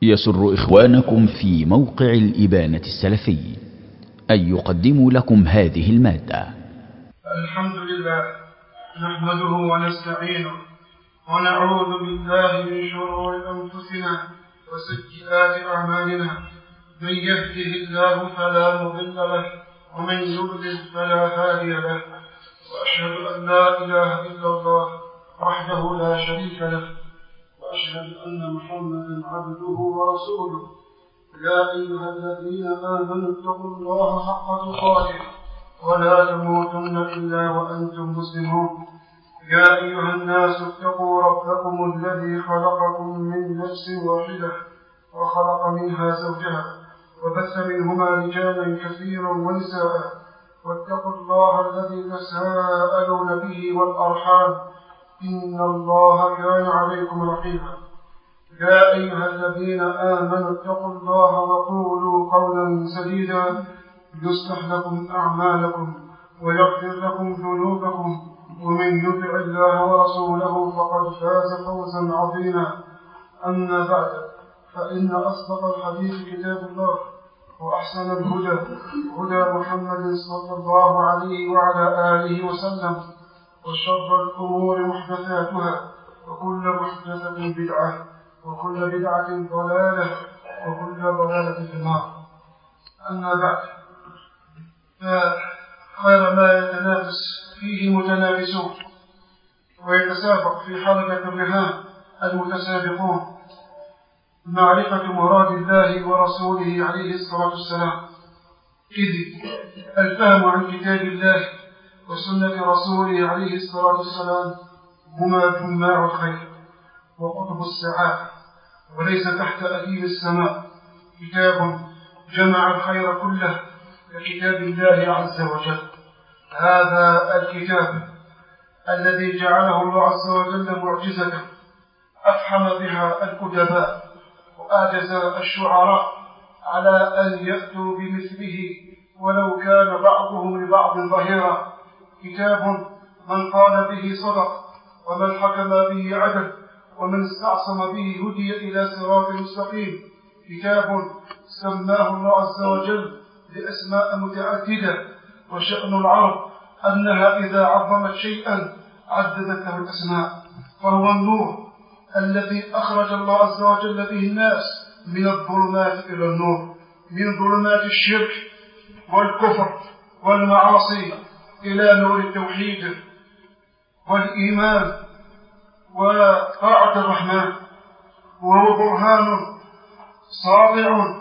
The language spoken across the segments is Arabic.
يسر إخوانكم في موقع الإبانة السلفي أن يقدموا لكم هذه المادة. الحمد لله نحمده ونستعينه ونعوذ بالله من شرور أنفسنا وسيئات أعمالنا، من يهده الله فلا مضل له ومن يضلل فلا هادي له، وأشهد أن لا إله إلا الله وحده لا شريك له، وأشهد أن محمدا عبده ورسوله. يا أيها الذين آمنوا اتقوا الله حق تقاته ولا تموتن إلا وأنتم مسلمون. يا أيها الناس اتقوا ربكم الذي خلقكم من نفس واحدة وخلق منها زوجها وبث منهما رجالا كثيرا ونساء، واتقوا الله الذي تساءلون به والأرحام إن الله كان عليكم رقيبا. يا أيها الذين آمنوا اتقوا الله وقولوا قولا سديدا يصلح لكم أعمالكم ويغفر لكم ذنوبكم، ومن يطع الله ورسوله فقد فاز فوزا عظيما. أما بعد، فإن أصدق الحديث كتاب الله، وأحسن الهدى هدى محمد صلى الله عليه وعلى آله وسلم، وشر الأمور محدثاتها، وكل محدثة بدعة، وكل بدعة ضلالة، وكل ضلالة في النار. أما بعد، فخير ما يتنافس فيه متنافسون ويتسابق في حلبة الرهان المتسابقون معرفة مراد الله ورسوله عليه الصلاة والسلام، إذ الفهم عن كتاب الله وسنة رسوله عليه الصلاة والسلام هما جماع الخير وقطب السعادة، وليس تحت أديم السماء كتاب جمع الخير كله ككتاب الله عز وجل. هذا الكتاب الذي جعله الله عز وجل معجزة أفحم بها الأدباء وأعجز الشعراء على أن يأتوا بمثله ولو كان بعضهم لبعض ظهيرا. كتاب من قال به صدق، ومن حكم به عدل، ومن استعصم به هدي إلى صراط مستقيم. كتاب سماه الله عز وجل بأسماء متعددة، وشأن العرب أنها إذا عظمت شيئا عددت له الأسماء، فهو النور الذي أخرج الله عز وجل به الناس من الظلمات إلى النور، من ظلمات الشرك والكفر والمعاصي إلى نور التوحيد والإيمان وطاعة الرحمن. وهو برهان ساطع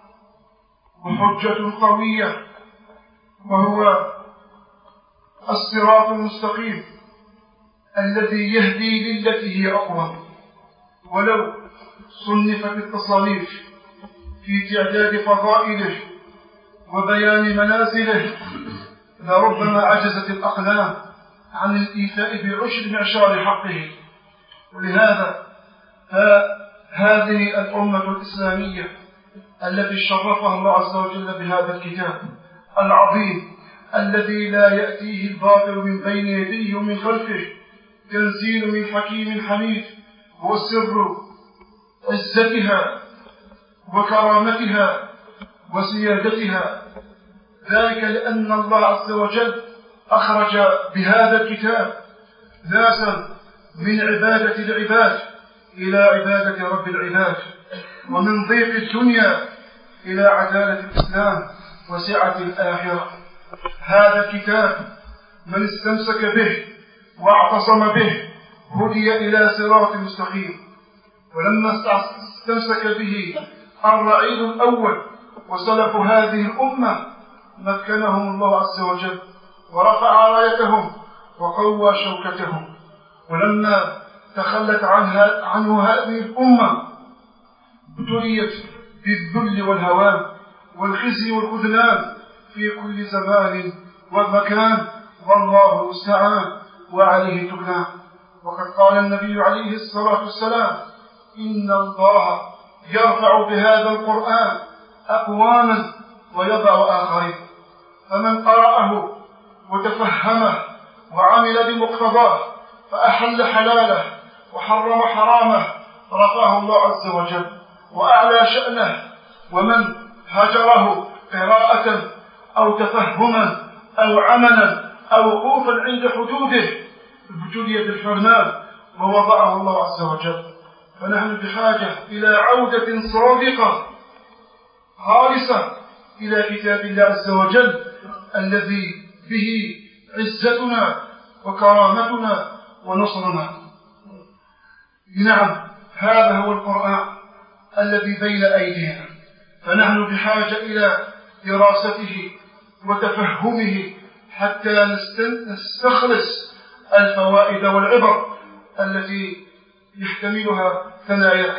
وحجة قوية، وهو الصراط المستقيم الذي يهدي للتي هي أقوم. ولو صنفت التصانيف في تعداد فضائله وبيان منازله لربما عجزت الأقلام عن الإيفاء بعشر معشار حقه. ولهذا فهذه الأمة الإسلامية التي شرفها الله عز وجل بهذا الكتاب العظيم الذي لا يأتيه الباطل من بين يديه ومن خلفه، تنزيل من حكيم حميد، هو سر عزتها وكرامتها وسيادتها. ذلك لأن الله عز وجل أخرج بهذا الكتاب ناسا من عبادة العباد إلى عبادة رب العباد، ومن ضيق الدنيا إلى عدالة الإسلام وسعة الآخرة. هذا الكتاب من استمسك به واعتصم به هدي إلى صراط مستقيم. ولما استمسك به الرعيل الأول وسلف هذه الأمة مكنهم الله عز وجل ورفع رايتهم وقوى شوكتهم. ولما تخلت عنه هذه الأمة ابتليت بالذل والهوان والخزي والخذلان في كل زمان ومكان، والله المستعان وعليه تكلان. وقد قال النبي عليه الصلاة والسلام: إن الله يرفع بهذا القرآن أقواما ويضع آخرين، فمن قرأه وتفهمه وعمل بمقتضاه فأحل حلاله وحرم حرامه رفعه الله عز وجل وأعلى شأنه، ومن هجره قراءة أو تفهما أو عملا أو وقوفا عند حدوده ابتلي بالحرمان ووضعه الله عز وجل. فنحن بحاجة إلى عودة صادقة خالصة إلى كتاب الله عز وجل الذي به عزتنا وكرامتنا ونصرنا. نعم، هذا هو القرآن الذي بين أيدينا، فنحن بحاجة إلى دراسته وتفهمه حتى نستخلص الفوائد والعبر التي يحتملها ثناياه.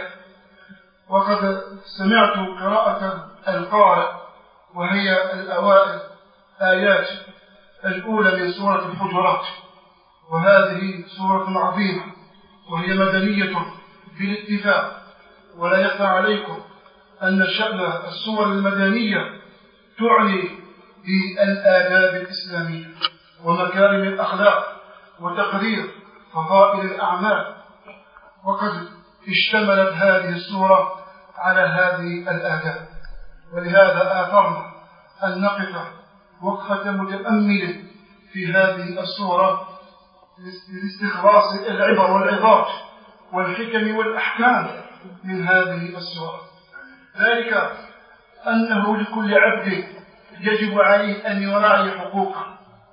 وقد سمعت قراءة القارئ وهي الأوائل آيات الأولى من سورة الحجرات، وهذه سورة عظيمة وهي مدنية بالاتفاق، ولا يخفى عليكم أن شأن السور المدنية تعني بالآداب الإسلامية ومكارم الأخلاق وتقرير فضائل الأعمال، وقد اشتملت هذه السورة على هذه الآداب. ولهذا آثرنا أن نقف وقفة متأمل في هذه السورة لاستخلاص العبر والعظات والحكم والأحكام من هذه السورة. ذلك أنه لكل عبد يجب عليه أن يراعي حقوقه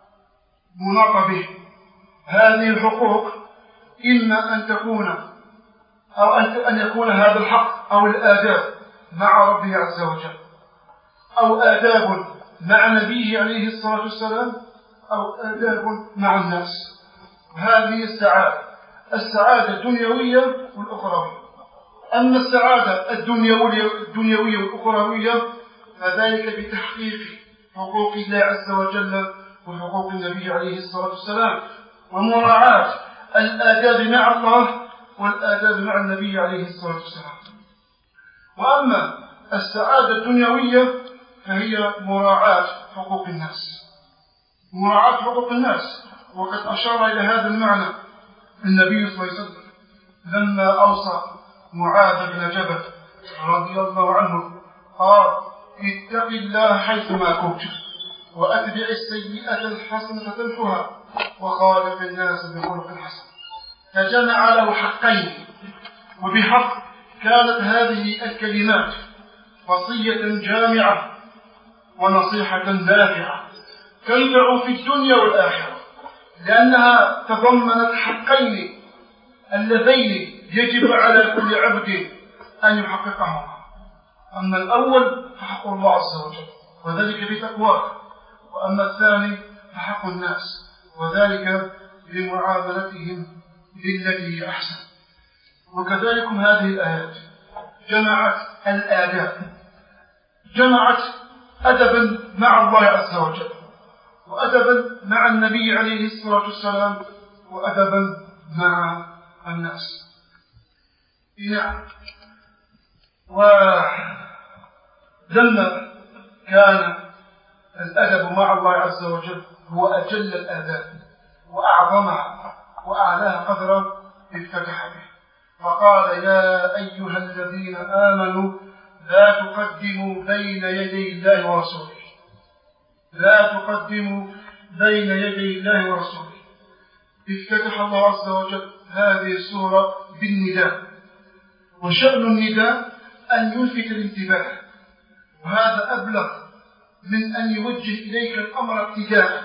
مناط به. هذه الحقوق إما أن تكون أو أن يكون هذا الحق أو الآداب مع ربه عز وجل، أو آداب مع نبيه عليه الصلاة والسلام، أو آداب مع الناس. هذه السعادة الدنيوية والأخروية. أما السعادة الدنيوية والأخروية فذلك بتحقيق حقوق الله عز وجل وحقوق النبي عليه الصلاة والسلام، ومراعاة الآداب مع الله والآداب مع النبي عليه الصلاة والسلام. وأما السعادة الدنيوية فهي مراعاة حقوق الناس، مراعاة حقوق الناس. وقد أشار إلى هذا المعنى النبي صلى الله عليه وسلم لما أوصى معاذ بن جبل رضي الله عنه قال: اتق الله حيثما كنت وأتبع السيئة الحسنة تمحها وخالق الناس بخلق حسن. فجمع له حقين، وبحق كانت هذه الكلمات وصية جامعة ونصيحة نافعة تنفع في الدنيا والآخرة، لأنها تضمنت حقين اللذين يجب على كل عبد أن يحققهما. أما الأول فحق الله عز وجل وذلك بتقواه، وأما الثاني فحق الناس وذلك بمعاملتهم بالتي هي أحسن. وكذلك هذه الآيات جمعت الآداب، جمعت أدبا مع الله عز وجل، وأدبا مع النبي عليه الصلاة والسلام، وأدبا مع الناس. نعم. ولما كان الأدب مع الله عز وجل هو أجل الآداب وأعظمها وأعلاها قدرا افتتح به، فقال: يا أيها الذين آمنوا لا تقدموا بين يدي الله ورسوله، لا تقدموا بين يدي الله ورسوله. افتتح الله عز وجل هذه السورة بالنداء، وشأن النداء أن يلفت الانتباه، وهذا أبلغ من أن يوجه إليك الأمر ابتداء،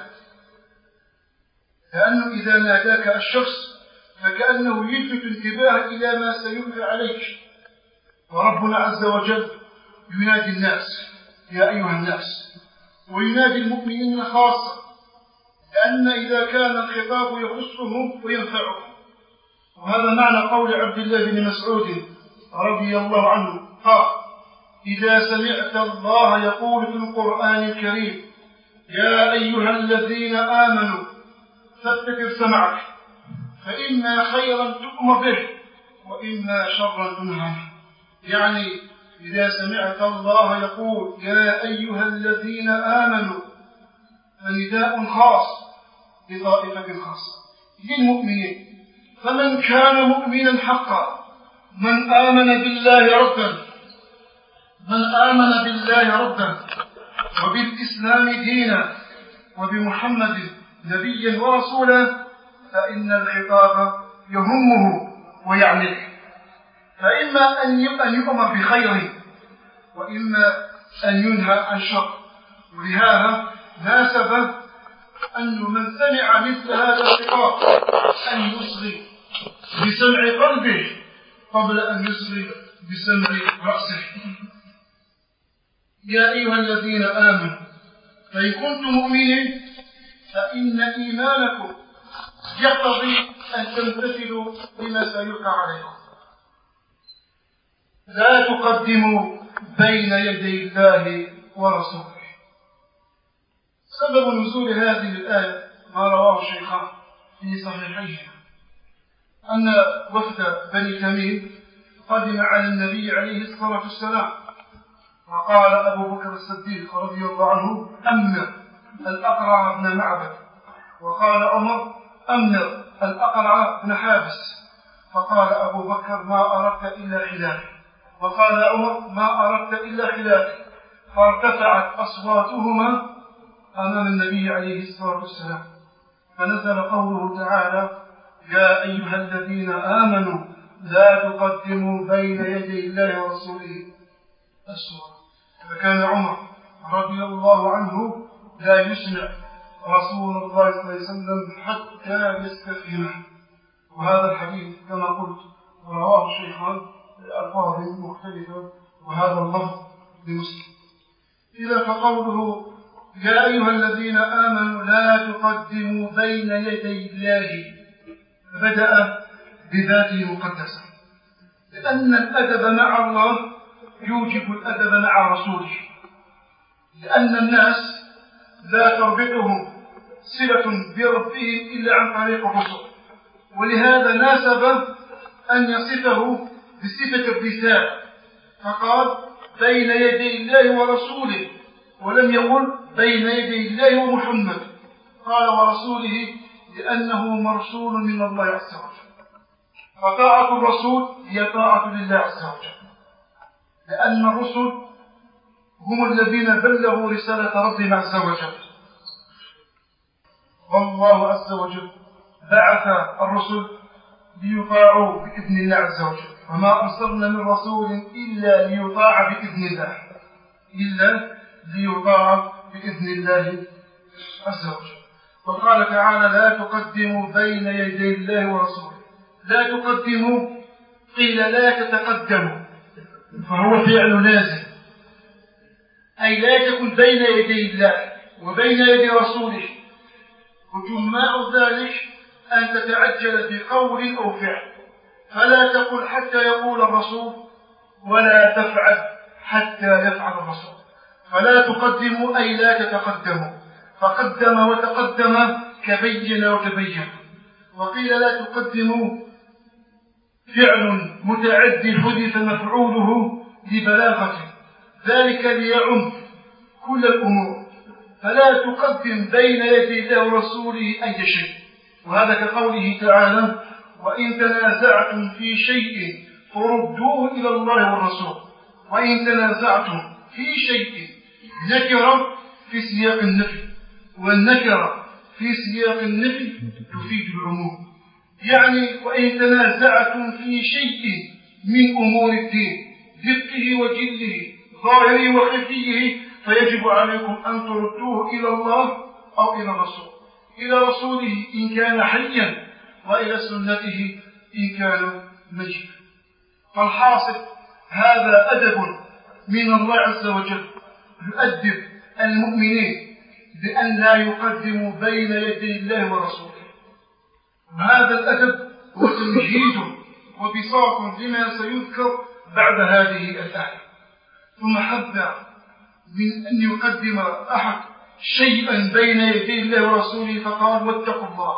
لأنه إذا ناداك الشخص فكأنه يلفت انتباه إلى ما سيلقى عليك. وربنا عز وجل ينادي الناس: يا أيها الناس، وينادي المؤمنين خاصة، لأن إذا كان الخطاب يخصهم وينفعهم. وهذا معنى قول عبد الله بن مسعود رضي الله عنه قال: إذا سمعت الله يقول في القرآن الكريم: يا أيها الذين آمنوا فاستتر سمعك، فإما خيرا تؤمر به وإما شرا تنهى عنه. يعني إذا سمعت الله يقول: يا أيها الذين آمنوا، فنداء خاص لطائفة خاصة للمؤمنين. فمن كان مؤمنا حقا، من آمن بالله ربا من آمن بالله ربا وبالإسلام دينا وبمحمد نبيا ورسولا فإن الخطاب يهمه ويعنيه، فإما أن يؤمر بخير وإما أن ينهى عن شر. ولهذا ناسب أن من سمع مثل هذا الخطاب أن يصغي بسمع قلبه قبل أن يصغي بسمع رأسه. يا أيها الذين آمنوا فإن كنتم مؤمنين فإن إيمانكم يقتضي أن تمتثلوا بما سيلقى عليكم. لا تقدموا بين يدي الله ورسوله. سبب نزول هذه الآية ما رواه الشيخان في صحيحيهما أن وفد بني تميم قدم على النبي عليه الصلاة والسلام، وقال أبو بكر الصديق رضي الله عنه: أمر الأقرع بن معبد، وقال عمر: أمر الأقرع بن حابس، فقال أبو بكر: ما أردت إلا خلافي، وقال عمر: ما أردت إلا خلافي، فارتفعت أصواتهما أمام النبي عليه الصلاة والسلام، فنزل قوله تعالى: يا أيها الذين آمنوا لا تقدموا بين يدي الله ورسوله السورة. فكان عمر رضي الله عنه لا يسمع رسول الله صلى الله عليه وسلم حتى يستفهمه. وهذا الحديث كما قلت رواه الشيخان بألفاظ مختلفة، وهذا اللفظ لمسلم. إذا فقوله يا أيها الذين آمنوا لا تقدموا بين يدي الله بدأ بذاته المقدسة، لأن الأدب مع الله يوجب الأدب مع رسوله، لأن الناس لا تربطهم صلة بربهم إلا عن طريق الرسل، ولهذا ناسب أن يصفه بصفة الرسالة، فقال بين يدي الله ورسوله، ولم يقل بين يدي الله ومحمد، قال ورسوله لأنه مرسول من الله عز وجل. فطاعة الرسول هي طاعة لله عز وجل، لأن الرسل هم الذين بلغوا رسالة ربهم عز وجل، والله عز وجل بعث الرسل ليطاعوا بإذن الله عز وجل، وما أرسلنا من رسول إلا ليطاع بإذن الله، إلا ليطاع بإذن الله عز وجل. وقال تعالى لا تقدموا بين يدي الله ورسوله. لا تقدموا قيل لا تتقدموا، فهو فعل لازم، أي لا تكن بين يدي الله وبين يدي رسوله، وجماع ذلك أن تتعجل بقول أو فعل، فلا تقل حتى يقول الرسول ولا تفعل حتى يفعل الرسول. فلا تقدموا أي لا تتقدموا، فقدم وتقدم كبين وتبين. وقيل لا تقدموا فعل متعدي حدث مفعوله لبلاغته، ذلك ليعم كل الأمور، فلا تقدم بين يدي الله ورسوله أي شيء. وهذا كقوله تعالى وإن تنازعتم في شيء فردوه إلى الله والرسول. وإن تنازعتم في شيء نكرة في سياق النفي، والنكرة في سياق النفي تفيد العموم، يعني وإن تنازعتم في شيء من أمور الدين دقه وجله ظاهره وخفيه فيجب عليكم أن تردوه إلى الله أو إلى الرسول، إلى رسوله إن كان حيا وإلى سنته إن كان ميتا. فالحاصل هذا أدب من الله عز وجل يؤدب المؤمنين بأن لا يقدموا بين يدي الله ورسوله. هذا الأدب هو تمهيد وبساط لما سيذكر بعد هذه الآية. ثم حذر من أن يقدم أحد شيئا بين يدي الله ورسوله فقال واتقوا الله،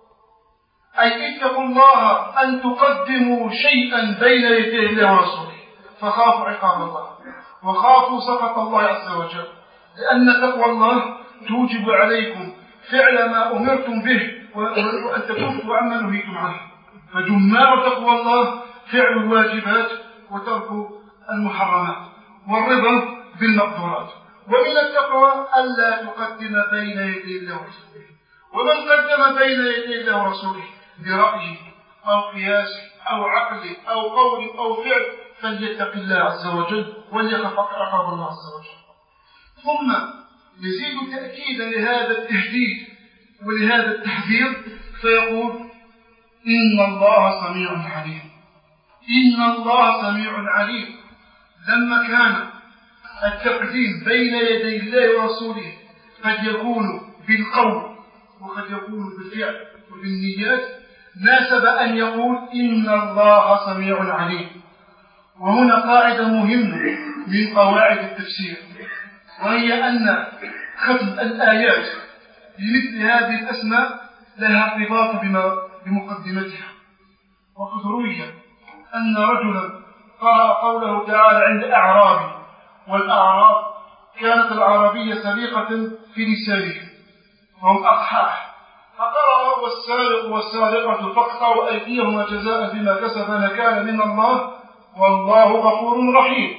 أي اتقوا الله أن تقدموا شيئا بين يدي الله ورسوله، فخافوا عقاب الله وخافوا سخط الله عز وجل، لأن تقوى الله توجب عليكم فعل ما أمرتم به وأن تكفوا عما نهيتم عنه. فجماع تقوى الله فعل الواجبات وترك المحرمات. والرضا بالمقدورات. ومن التقوى ألا تقدم بين يدي الله ورسوله، ومن قدم بين يدي الله ورسوله برأيه أو قياسه أو عقله أو قول أو فعل فليتق الله عز وجل وليخف عقاب الله عز وجل. ثم يزيد تأكيدا لهذا التهديد ولهذا التحذير فيقول إن الله سميع عليم. إن الله سميع عليم. لما كان التقديم بين يدي الله ورسوله قد يكون بالقول وقد يكون بالفعل وبالنيات، ناسب أن يقول إن الله سميع عليم. وهنا قاعدة مهمة من قواعد التفسير، وهي أن ختم الآيات لمثل هذه الأسماء لها ارتباط بمقدمتها. وقد روي أن رجلا قرأ قوله تعالى عند أعرابي، والأعراب كانت العربية سليقة في لسانهم وهم أقحاح، فقرأ والسارق والسارقة فاقطعوا أيديهما جزاء بما كسب نكالا من الله والله غفور رحيم.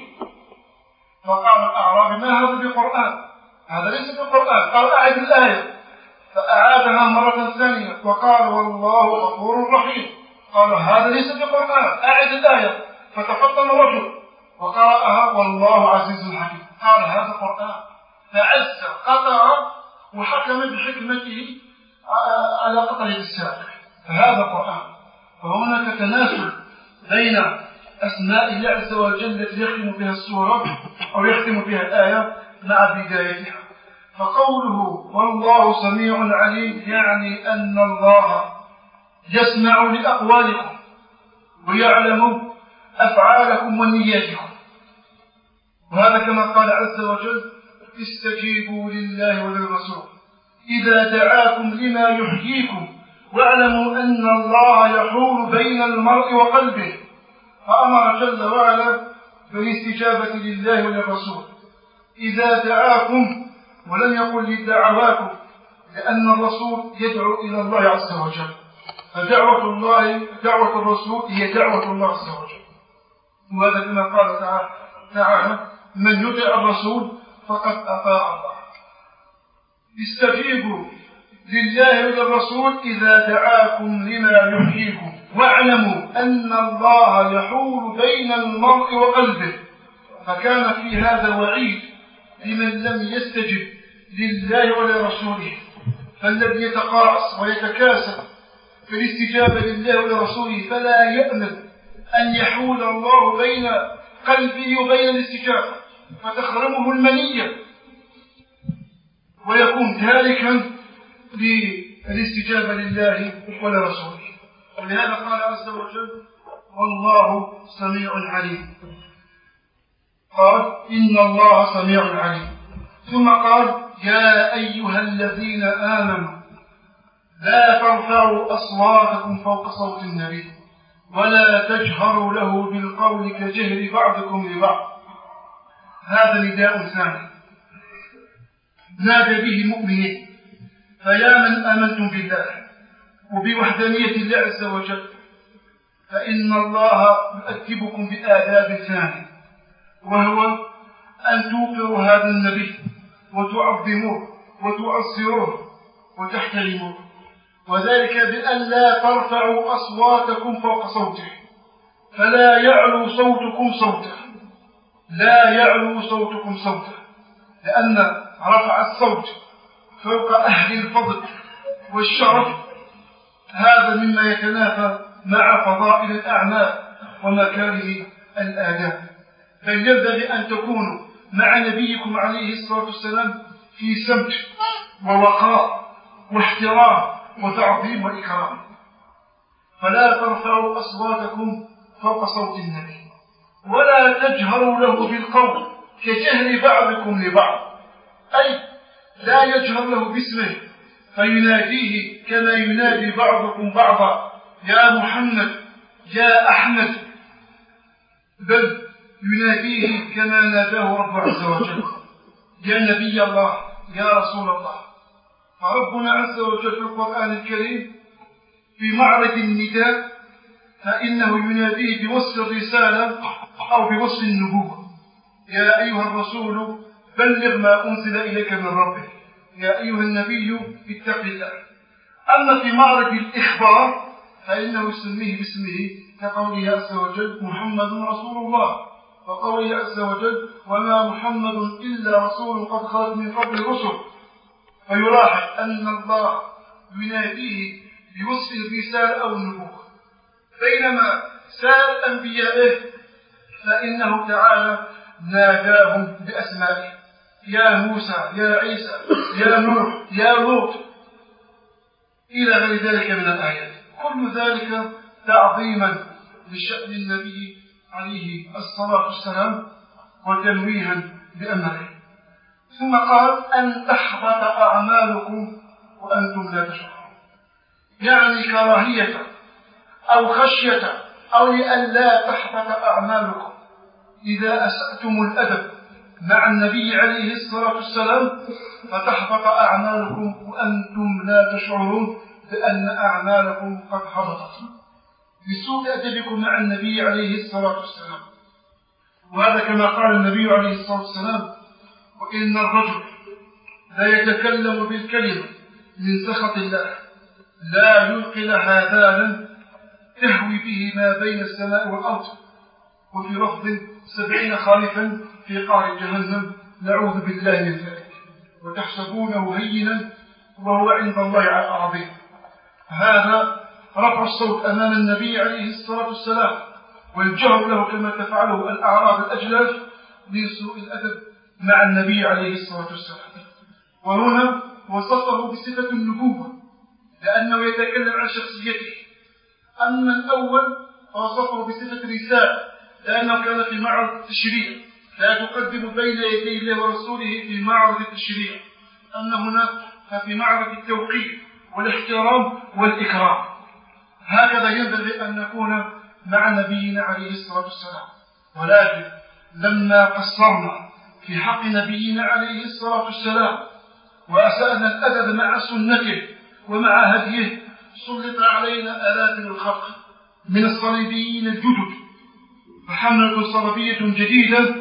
فقال الأعرابي ما هذا بقرآن؟ هذا ليس بقرآن. قال أعد الآية، فأعادها مرة ثانية وقال والله غفور رحيم. قال هذا ليس بقرآن، أعد الآية، فتفطن الرجل وقرأها والله عزيز حكيم. قال هذا قرآن، فعز قطع وحكم بحكمته على قطع السارق، فهذا قرآن. فهناك تناسل بين أسماء الله عز وجل التي يختم بها السورة أو يختم بها الآية مع بدايتها. فقوله والله سميع عليم يعني أن الله يسمع لأقوالكم ويعلم أفعالكم ونياتكم. وهذا كما قال عز وجل استجيبوا لله وللرسول إذا دعاكم لما يحييكم واعلموا أن الله يحول بين المرء وقلبه. فأمر جل وعلا بالاستجابة لله وللرسول إذا دعاكم، ولم يقل لدعواكم، لأن الرسول يدعو إلى الله عز وجل، فدعوة الرسول هي دعوة الله عز وجل. وهذا كما قال تعالى من يطع الرسول فقد أطاع الله. استجيبوا لله وللرسول إذا دعاكم لما يحييكم واعلموا أن الله يحول بين المرء وقلبه. فكان في هذا وعيد لمن لم يستجب لله ولرسوله، فالذي يتقاعس ويتكاسل في الاستجابة لله ولرسوله فلا يأمن أن يحول الله بين قلبه وبين الاستجابة فتخرمه المنية ويكون تاركا للاستجابة لله ولرسوله. ولهذا قال عز وجل والله سميع عليم. قال إن الله سميع عليم، ثم قال يا أيها الذين آمنوا لا ترفعوا أصواتكم فوق صوت النبي ولا تجهروا له بالقول كجهر بعضكم لبعض. هذا نداء ثاني نادى به المؤمنين. فيا من آمنتم بالله وبوحدانية الله عز وجل فإن الله يؤدبكم بآداب ثانية، وهو أن توقروا هذا النبي وتعظموه وتعصروه وتحترموه، وذلك بأن لا ترفعوا أصواتكم فوق صوته، فلا يعلو صوتكم صوته، لا يعلو صوتكم صوته، لأن رفع الصوت فوق أهل الفضل والشرف هذا مما يتنافى مع فضائل الأعمال ومكاره الآداب. بل ينبغي أن تكونوا مع نبيكم عليه الصلاة والسلام في سمت ووقار واحترام وتعظيم وإكرام. فلا ترفعوا أصواتكم فوق صوت النبي ولا تجهروا له بالقول كجهر بعضكم لبعض، أي لا يجهر له باسمه فيناديه كما ينادي بعضكم بعضا يا محمد يا أحمد، بل يناديه كما ناداه رب عز وجل يا نبي الله يا رسول الله. فربنا عز وجل في القرآن الكريم في معرض النداء فإنه يناديه بوصف الرسالة أو بوصف النبوة، يا أيها الرسول بلغ ما أنزل إليك من ربك، يا أيها النبي اتق الله. أما في معرض الإخبار فإنه يسميه باسمه كقوله عز وجل محمد رسول الله، وقوله عز وجل وما محمد إلا رسول قد خلت من قبل الرسل. فيلاحظ أن الله يناديه بوصف الرسالة أو النبوة، بينما سائر أنبيائه فإنه تعالى ناداهم بأسمائه، يا موسى، يا عيسى، يا نوح، يا لوط، إلى غير ذلك من الآيات. كل ذلك تعظيما لشأن النبي عليه الصلاة والسلام وتنويها بأمره. ثم قال أن تحبط أعمالكم وأنتم لا تشعرون، يعني كراهية أو خشية أو لئلا تحبط أعمالكم إذا أسأتم الأدب مع النبي عليه الصلاة والسلام فتحبط أعمالكم وأنتم لا تشعرون بأن أعمالكم قد حبطت بسوء أدبكم مع النبي عليه الصلاة والسلام. وهذا كما قال النبي عليه الصلاة والسلام وإن الرجل لا يتكلم بالكلمة من سخط الله لا يلقي لها بالا تهوي به ما بين السماء والأرض، وفي لفظ 70 خريفا في قعر جهنم، نعوذ بالله من ذلك، وتحسبونه هينا وهو عند الله عظيم. هذا رفع الصوت أمام النبي عليه الصلاة والسلام والجهر له كما تفعله الأعراب الأجلاف من سوء الأدب مع النبي عليه الصلاة والسلام. وهنا وصفه بصفة النبوة لأنه يتكلم عن شخصيته. أما الأول فوصفه بصفة رسالة لأنه كان في معرض التشريع، لا تقدم بين يدي الله ورسوله في معرض التشريع. أما هنا ففي معرض التوقير والاحترام والإكرام. هكذا ينبغي أن نكون مع نبينا عليه الصلاة والسلام. ولكن لما قصرنا في حق نبينا عليه الصلاة والسلام وأسأنا الأدب مع سنته ومع هديه سلط علينا آلاف الخلق من الصليبيين الجدد، فحملة صليبية جديدة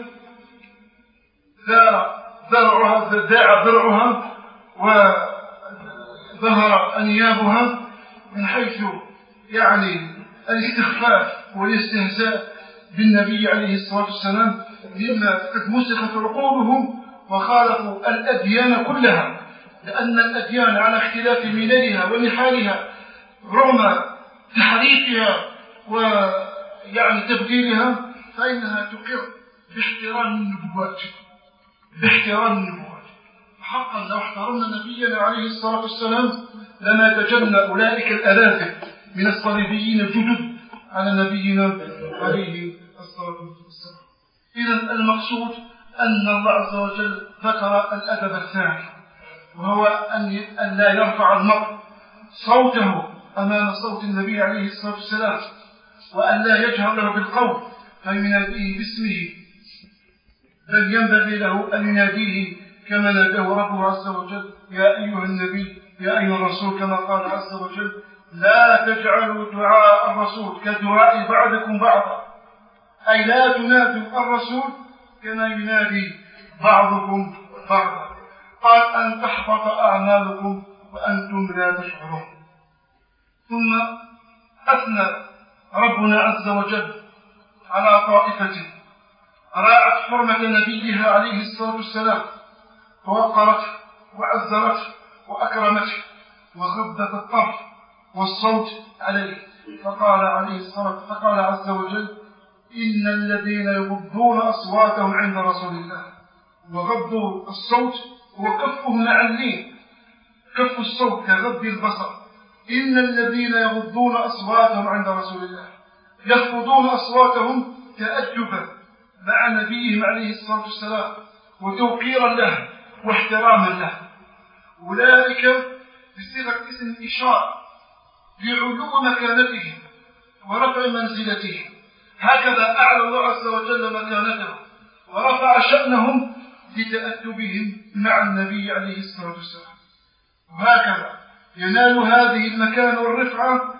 ذاع ذرعها وظهر أنيابها من حيث يعني الاستخفاف والاستهزاء بالنبي عليه الصلاة والسلام، مما قد مسخت عقولهم وخالفوا الأديان كلها، لأن الأديان على اختلاف مللها ونحالها رغم تحريفها ويعني تبديلها فإنها تقر باحترام النبوات. حقا لو احترمنا نبينا عليه الصلاة والسلام لما تجنى أولئك الآلاف من الصليبيين الجدد على نبينا عليه الصلاة والسلام. إذن المقصود أن الله عز وجل ذكر الأدب الثاني، وهو أن لا يرفع المرء صوته أمام صوت النبي عليه الصلاة والسلام، وأن لا يجهر له بالقول فيناديه باسمه، بل ينبغي له أن يناديه كما ناداه ربه عز وجل يا أيها النبي يا أيها الرسول، كما قال عز وجل لا تجعلوا دعاء الرسول كدعاء بعضكم بعضا، أي لا تنادوا الرسول كما ينادي بعضكم بعضا. قال أن تحبط أعمالكم وأنتم لا تشعرون. ثم أثنى ربنا عز وجل على طائفة راعت حرمة نبيها عليه الصلاة والسلام فوقرته وعزرته وأكرمته وغضت الطرف والصوت عليه، فقال عز وجل إن الذين يغضون أصواتهم عند رسول الله. وغضوا الصوت هو كفهم مع اللين، كف الصوت كغض البصر. إن الذين يغضون أصواتهم عند رسول الله يخفضون أصواتهم تأدبا مع نبيهم عليه الصلاة والسلام وتوقيرا له واحتراما له. أولئك بصيغة اسم إشارة لعلو مكانتهم ورفع منزلتهم، هكذا أعلى الله عز وجل مكانتهم ورفع شأنهم لتأدبهم مع النبي عليه الصلاة والسلام. وهكذا ينال هذه المكان والرفعة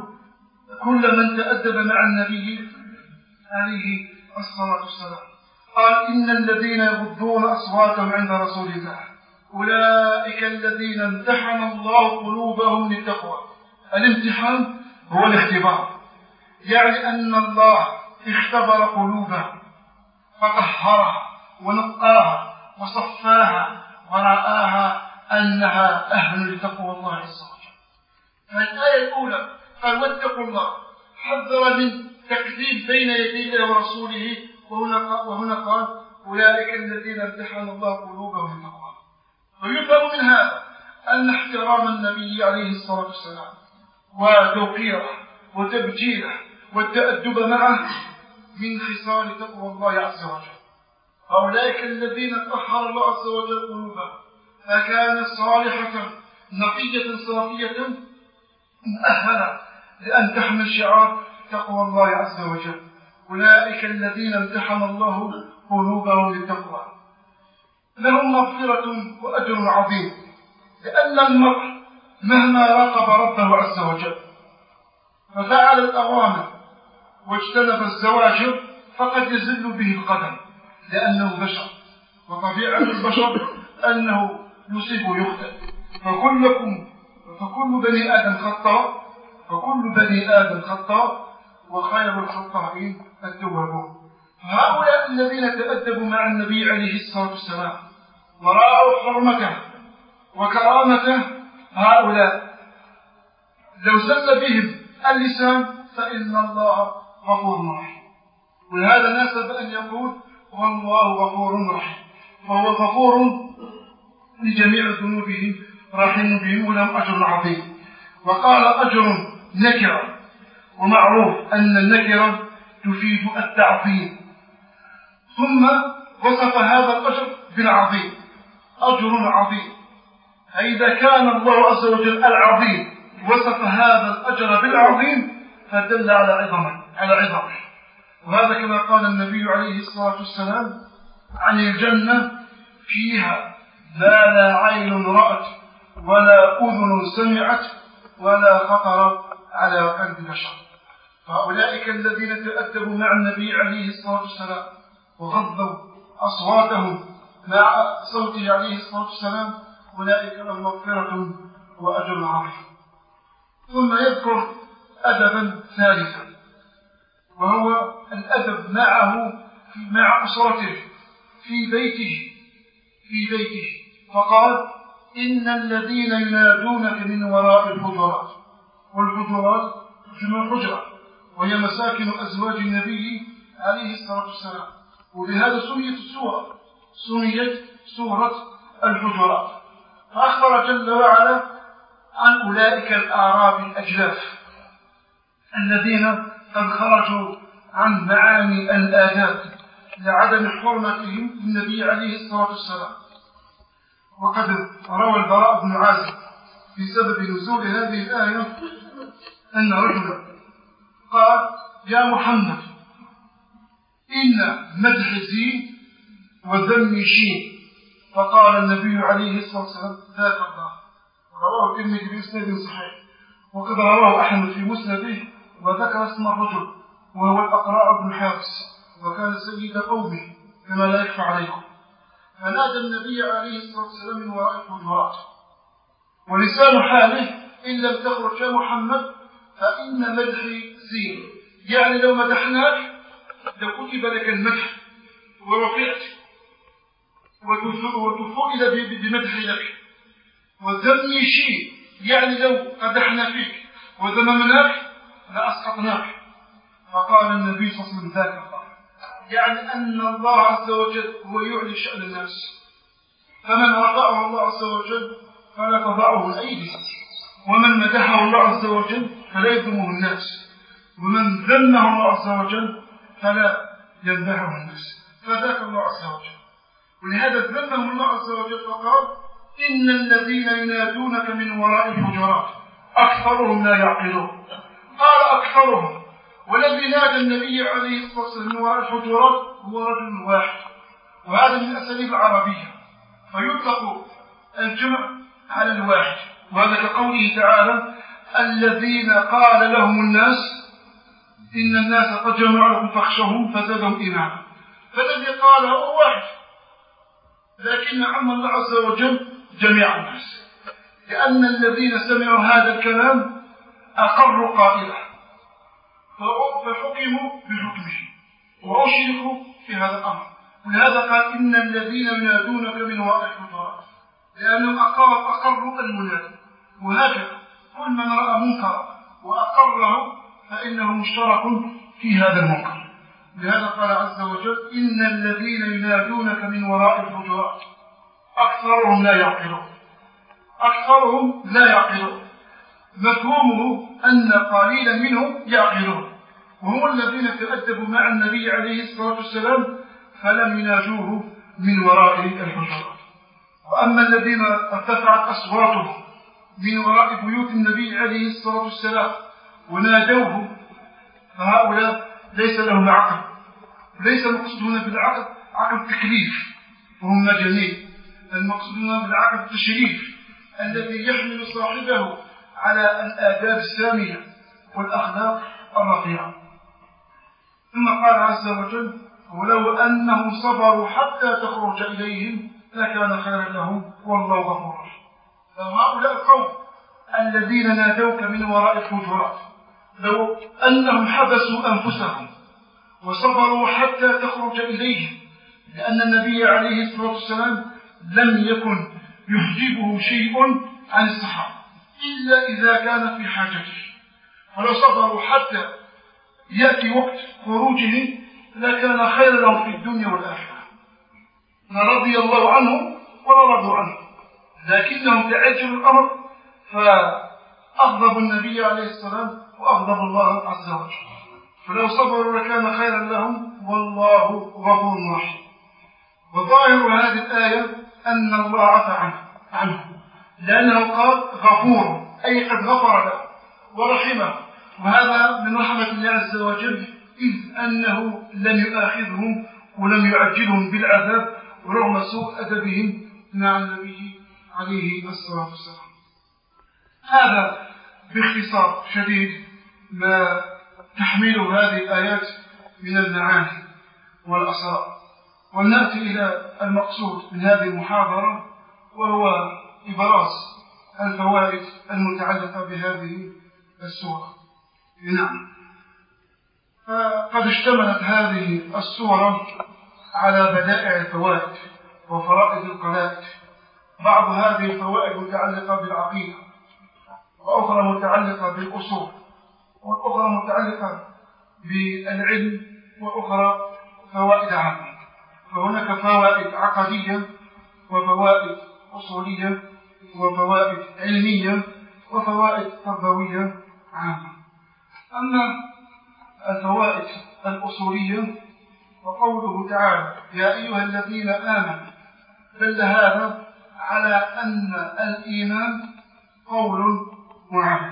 كل من تأدب مع النبي عليه الصلاة والسلام. قال إن الذين يغضون أصواتهم عند رسول الله أولئك الذين امتحن الله قلوبهم للتقوى. الامتحان هو الاختبار، يعني أن الله اختبر قلوبهم فطهرها ونقاها وصفاها ورآها أنها أهل لتقوى الله عز وجل. فالآية الأولى قال واتقوا الله، حذر من تكذيب بين يدي الله ورسوله، وهنا قال أولئك الذين امتحن الله قلوبهم للتقوى. ويفهم من هذا أن احترام النبي عليه الصلاة والسلام وتوقيره وتبجيله والتأدب معه من خصال تقوى الله عز وجل. أولئك الذين طهر الله عز وجل قلوبهم فكانت صالحة نقية صافية مؤهلة لأن تحمل شعار تقوى الله عز وجل. أولئك الذين امتحن الله قلوبهم للتقوى لهم مغفرة وأجر عظيم، لأن المرء مهما راقب ربه عز وجل ففعل الأوامر واجتنب الزواجر فقد يزل به القدم، لأنه بشر وطبيعة البشر أنه يصيب ويخطئ، فكل بني آدم خطاء وخير الخطائين التوابون. فهؤلاء الذين تأدبوا مع النبي عليه الصلاة والسلام وراءوا حرمته وكرامته، هؤلاء لو زل بهم اللسان فإن الله غفور رحيم. ولهذا ناسب أن يقول والله غفور رحيم، فهو غفور لجميع ذنوبهم رحيم بهم ولهم أجر عظيم. وقال أجر نكرة، ومعروف أن النكرة تفيد التعظيم، ثم وصف هذا الأجر بالعظيم، أجر عظيم. فإذا كان الله عز وجل العظيم وصف هذا الأجر بالعظيم فدل على عظمه. وهذا كما قال النبي عليه الصلاة والسلام عن الجنة فيها ما لا عين رأت ولا أذن سمعت ولا خطر على قلب بشر. فأولئك الذين تأدبوا مع النبي عليه الصلاة والسلام وغضوا أصواتهم مع صوته عليه الصلاة والسلام أولئك لهم مغفرة وأجر عظيم. ثم يذكر أدبا ثالثا، وهو الأدب مع أسرته في بيته فقال إن الذين ينادونك من وراء الحجرات، والحجرات جمع حجرة وهي مساكن أزواج النبي عليه الصلاة والسلام، وبهذا سميت سورة الحجرات. فأخبر جل وعلا عن أولئك الأعراب الأجلاف الذين قد خرجوا عن معاني الآداب لعدم حرمتهم للنبي عليه الصلاة والسلام. وقد روى البراء بن عازب في سبب نزول هذه الآية أن رجلا قال يا محمد إن مدح زين وذم شين، فقال النبي عليه الصلاة والسلام ذاك الله. رواه الترمذي بإسناد صحيح، وقد رواه أحمد في مسنده وذكر اسم الرجل وهو الأقراء بن حافص، وكان سيد قومه كما لا يخفى عليكم. فنادى النبي عليه الصلاة والسلام من وراء الحجرات، ولسان حاله إن لم تخرج يا محمد فإن مدحي زين، يعني لو مدحناك لكتب لك المدح ورفعت وتفؤل بمدح لك. وذم شيء، يعني لو قدحنا فيك وذممناك لأسقطناك. فقال النبي صلى الله عليه وسلم ذاك الله، يعني أن الله عز وجل هو يعلي شأن الناس، فمن رفعه الله عز وجل فلا تضعه الأيدي، ومن مدحه الله عز وجل فلا يذمه الناس، ومن ذمه الله عز وجل فلا يمدحه الناس. فذاك الله عز وجل. ولهذا ذمهم الله عز وجل فقال إن الذين ينادونك من وراء الحجرات أكثرهم لا يعقلون. قال أكثرهم، والذي نادى النبي عليه الصلاة والسلام من وراء الحجرات هو رجل واحد، وهذا من أساليب العربية، فيطلق الجمع على الواحد. وهذا كقوله تعالى الذين قال لهم الناس إن الناس قد جمعوا لكم فاخشوهم فزادهم إيمانا. فالذي قاله هو واحد، لكن عم الله عز وجل جميع الناس، لأن الذين سمعوا هذا الكلام أقروا قائله فحكموا بحكمه وأشركوا في هذا الأمر. ولهذا قال إن الذين ينادونك من وراء الحجرات، لأنهم أقروا المنادي. وهكذا كل من رأى منكرا وأقره فإنه مشترك في هذا المنكر. لهذا قال عز وجل إن الذين ينادونك من وراء الحجرات أكثرهم لا يعقلون. أكثرهم لا يعقلون مفهومه أن قليلا منهم يعقلون، وهم الذين تأدبوا مع النبي عليه الصلاة والسلام فلم يناجوه من وراء الحجرات. وأما الذين ارتفعت أصواتهم من وراء بيوت النبي عليه الصلاة والسلام ونادوه فهؤلاء ليس لهم عقل، ليس المقصودون بالعقل عقل تكليف وهم مجانين، المقصودون بالعقل التشريف الذي يحمل صاحبه على الآداب السامية والأخلاق الرفيعة. ثم قال عز وجل ولو أنهم صبروا حتى تخرج إليهم لكان خيرا لهم والله غفور رحيم. فهؤلاء القوم الذين نادوك من وراء الحجرات لو أنهم حبسوا أنفسهم وصبروا حتى تخرج إليهم، لأن النبي عليه الصلاة والسلام لم يكن يحجبه شيء عن الصحابة إلا إذا كان في حاجته، فلو صبروا حتى يأتي وقت خروجه لكان خيرا لهم في الدنيا والآخرة، رضي الله عنهم ولا رضوا عنه، لكنهم تعجلوا الأمر فأغضبوا النبي عليه السلام وأغضب الله عز وجل. فلو صبروا لكان خيرا لهم والله غفور رحيم. وظاهر هذه الآية أن الله عفى عنه لأنه قال غفور أي قد غفر له ورحمه، وهذا من رحمة الله عز وجل إذ أنه لم يؤاخذهم ولم يعجلهم بالعذاب رغم سوء أدبهم مع النبي عليه الصلاة والسلام. هذا باختصار شديد ما تحمله هذه الآيات من المعاني والأسرار. ونأتي إلى المقصود من هذه المحاضرة وهو إبراز الفوائد المتعلقة بهذه السورة. نعم، فقد اشتملت هذه السورة على بدائع الفوائد وفرائض القلائد. بعض هذه الفوائد متعلقة بالعقيدة، وأخرى متعلقة بالأصول، وأخرى متعلقة بالعلم، وأخرى فوائد عامة. فهناك فوائد عقدية وفوائد أصولية وفوائد علمية وفوائد تربوية عامة. أما الفوائد الأصولية وقوله تعالى يا أيها الذين آمنوا دل هذا على أن الإيمان قول وعمل،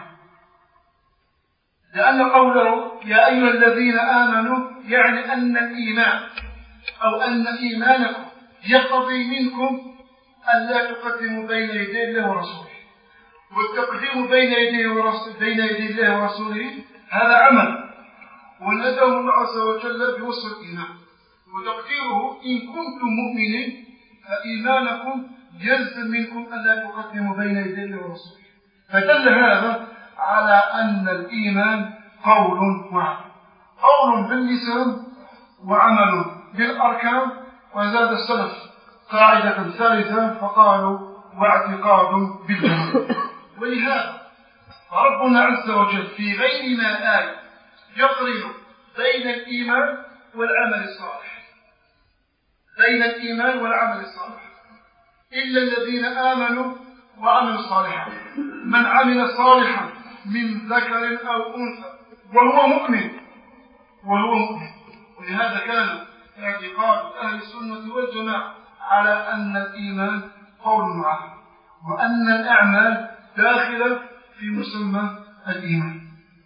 لأن قوله يا أيها الذين آمنوا يعني أن الإيمان أو أن إيمانكم يقتضي منكم أن لا تقدموا بين يدي الله ورسوله، والتقديم بين يدي الله ورسوله هذا عمل، وناداه الله عز وجل بوصف الإيمان، وتقديره إن كنتم مؤمنين فإيمانكم يلزم منكم أن لا تقدموا بين يدي الله ورسوله. فدل هذا على أن الإيمان قول وعمل، قول باللسان وعمل بالأركان. وزاد السلف قاعدة ثالثة فقالوا واعتقاد بالجنان. ولهذا ربنا عز وجل في غير ما آية يقرن بين الإيمان والعمل الصالح، بين الإيمان والعمل الصالح، إلا الذين آمنوا وعملوا الصالحات. من عمل صالحا من ذكر أو أنثى وهو مؤمن. ولهذا كان اعتقاد أهل السنة والجماعة على أن الإيمان قول وعمل، وأن الأعمال داخلة في مسمى الإيمان.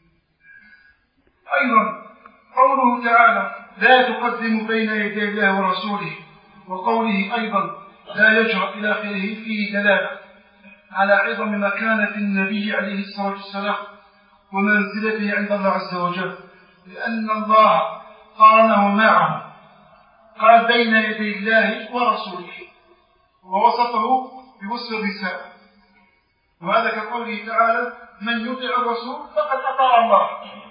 أيضا قوله تعالى لا تقدم بين يدي الله ورسوله، وقوله أيضا لا يجرأ إلى آخره فيه دلالة على عظم مكانة النبي عليه الصلاة والسلام ومنزلته عند الله عز وجل، لأن الله قارنه معه قال بين يدي الله ورسوله، ووصفه بوصف الرسالة. وهذا كقوله تعالى من يطع الرسول فقد أطاع الله،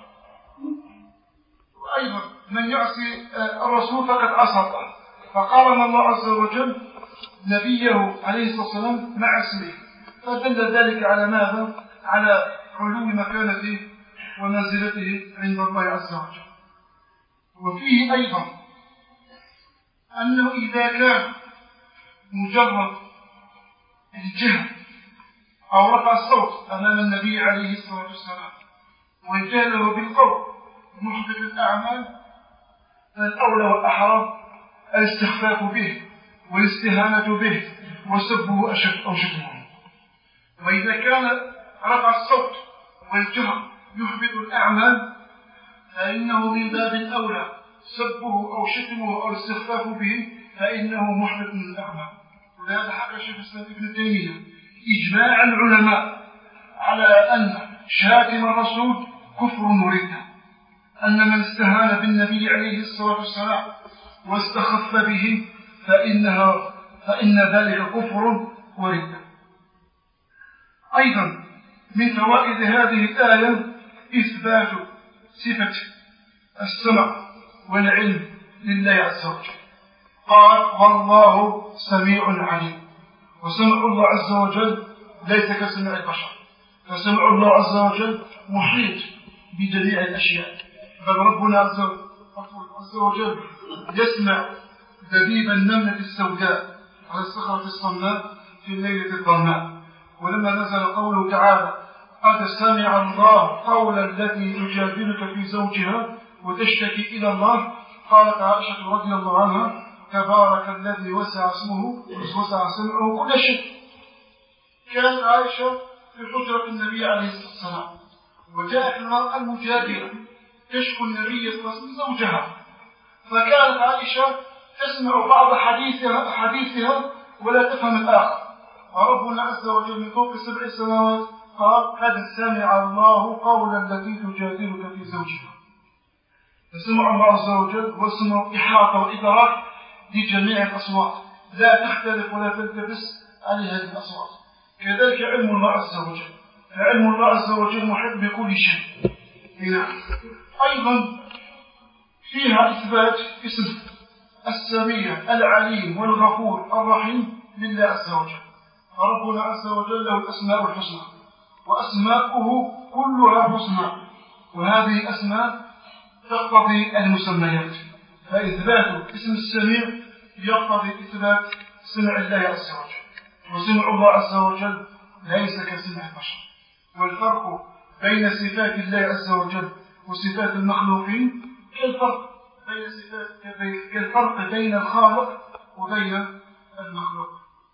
وأيضا من يعصي الرسول فقد عصى الله. فقارن الله عز وجل نبيه عليه الصلاة والسلام مع اسمه، فدل ذلك على ماذا؟ على علو مكانته ومنزلته عند الله عز وجل. وفيه أيضا أنه إذا كان مجرد الجهل أو رفع الصوت أمام النبي عليه الصلاة والسلام وجهله بالقول محدث الأعمال، فالأولى والأحرى الاستخفاف به والاستهانة به وسبه أشد أو شتمه. وإذا كان رفع الصوت والجهر يحبط الأعمال، فإنه من باب الأولى سبه أو شتمه أو الاستخفاف به، فإنه محبط من الأعمال. ولهذا حكى شيخ الإسلام ابن تيمية إجماع العلماء على أن شاتم الرسول كفر وردة، أن من استهان بالنبي عليه الصلاة والسلام واستخف به فإن ذلك كفر وردة. أيضا من فوائد هذه الآية إثبات صفة السمع والعلم لله عز وجل. قال والله سميع عليم، وسمع الله عز وجل ليس كسمع البشر، فسمع الله عز وجل محيط بجميع الأشياء. بل ربنا عز وجل يسمع دبيب النملة السوداء على الصخرة الصماء في الليلة الظلماء. ولما نزل قوله تعالى قد سمع الله قول التي تجادلك في زوجها وتشتكي إلى الله، قالت عائشة رضي الله عنها تبارك الذي وسع سمعه كل شيء. كانت عائشة في حجرة النبي عليه الصلاة والسلام، وجاءت المرأة المجادلة تشكو النبي صلى الله عليه وسلم زوجها، فكانت عائشة تسمع بعض حديثها ولا تفهم الآخر. وربنا عز وجل من فوق 7 سماوات قال قد سمع الله قول التي تجادلك في زوجها. فسمع الله عز وجل وسمع إحاطة وإدراك لجميع الأصوات، لا تختلف ولا تلتبس على هذه الأصوات. كذلك علم الله عز وجل، فعلم الله عز وجل محيط بكل شيء. أيضا فيها إثبات اسم السميع العليم والغفور الرحيم لله عز وجل. فربنا عز وجل له الأسماء الحسنى، وأسماؤه كلها حسنى، وهذه الأسماء تقتضي المسميات. فإثبات اسم السميع يقتضي إثبات سمع الله عز وجل، وسمع الله عز وجل ليس كسمع البشر. والفرق بين صفات الله عز وجل وصفات المخلوقين كالفرق بين الخالق وبين المخلوق.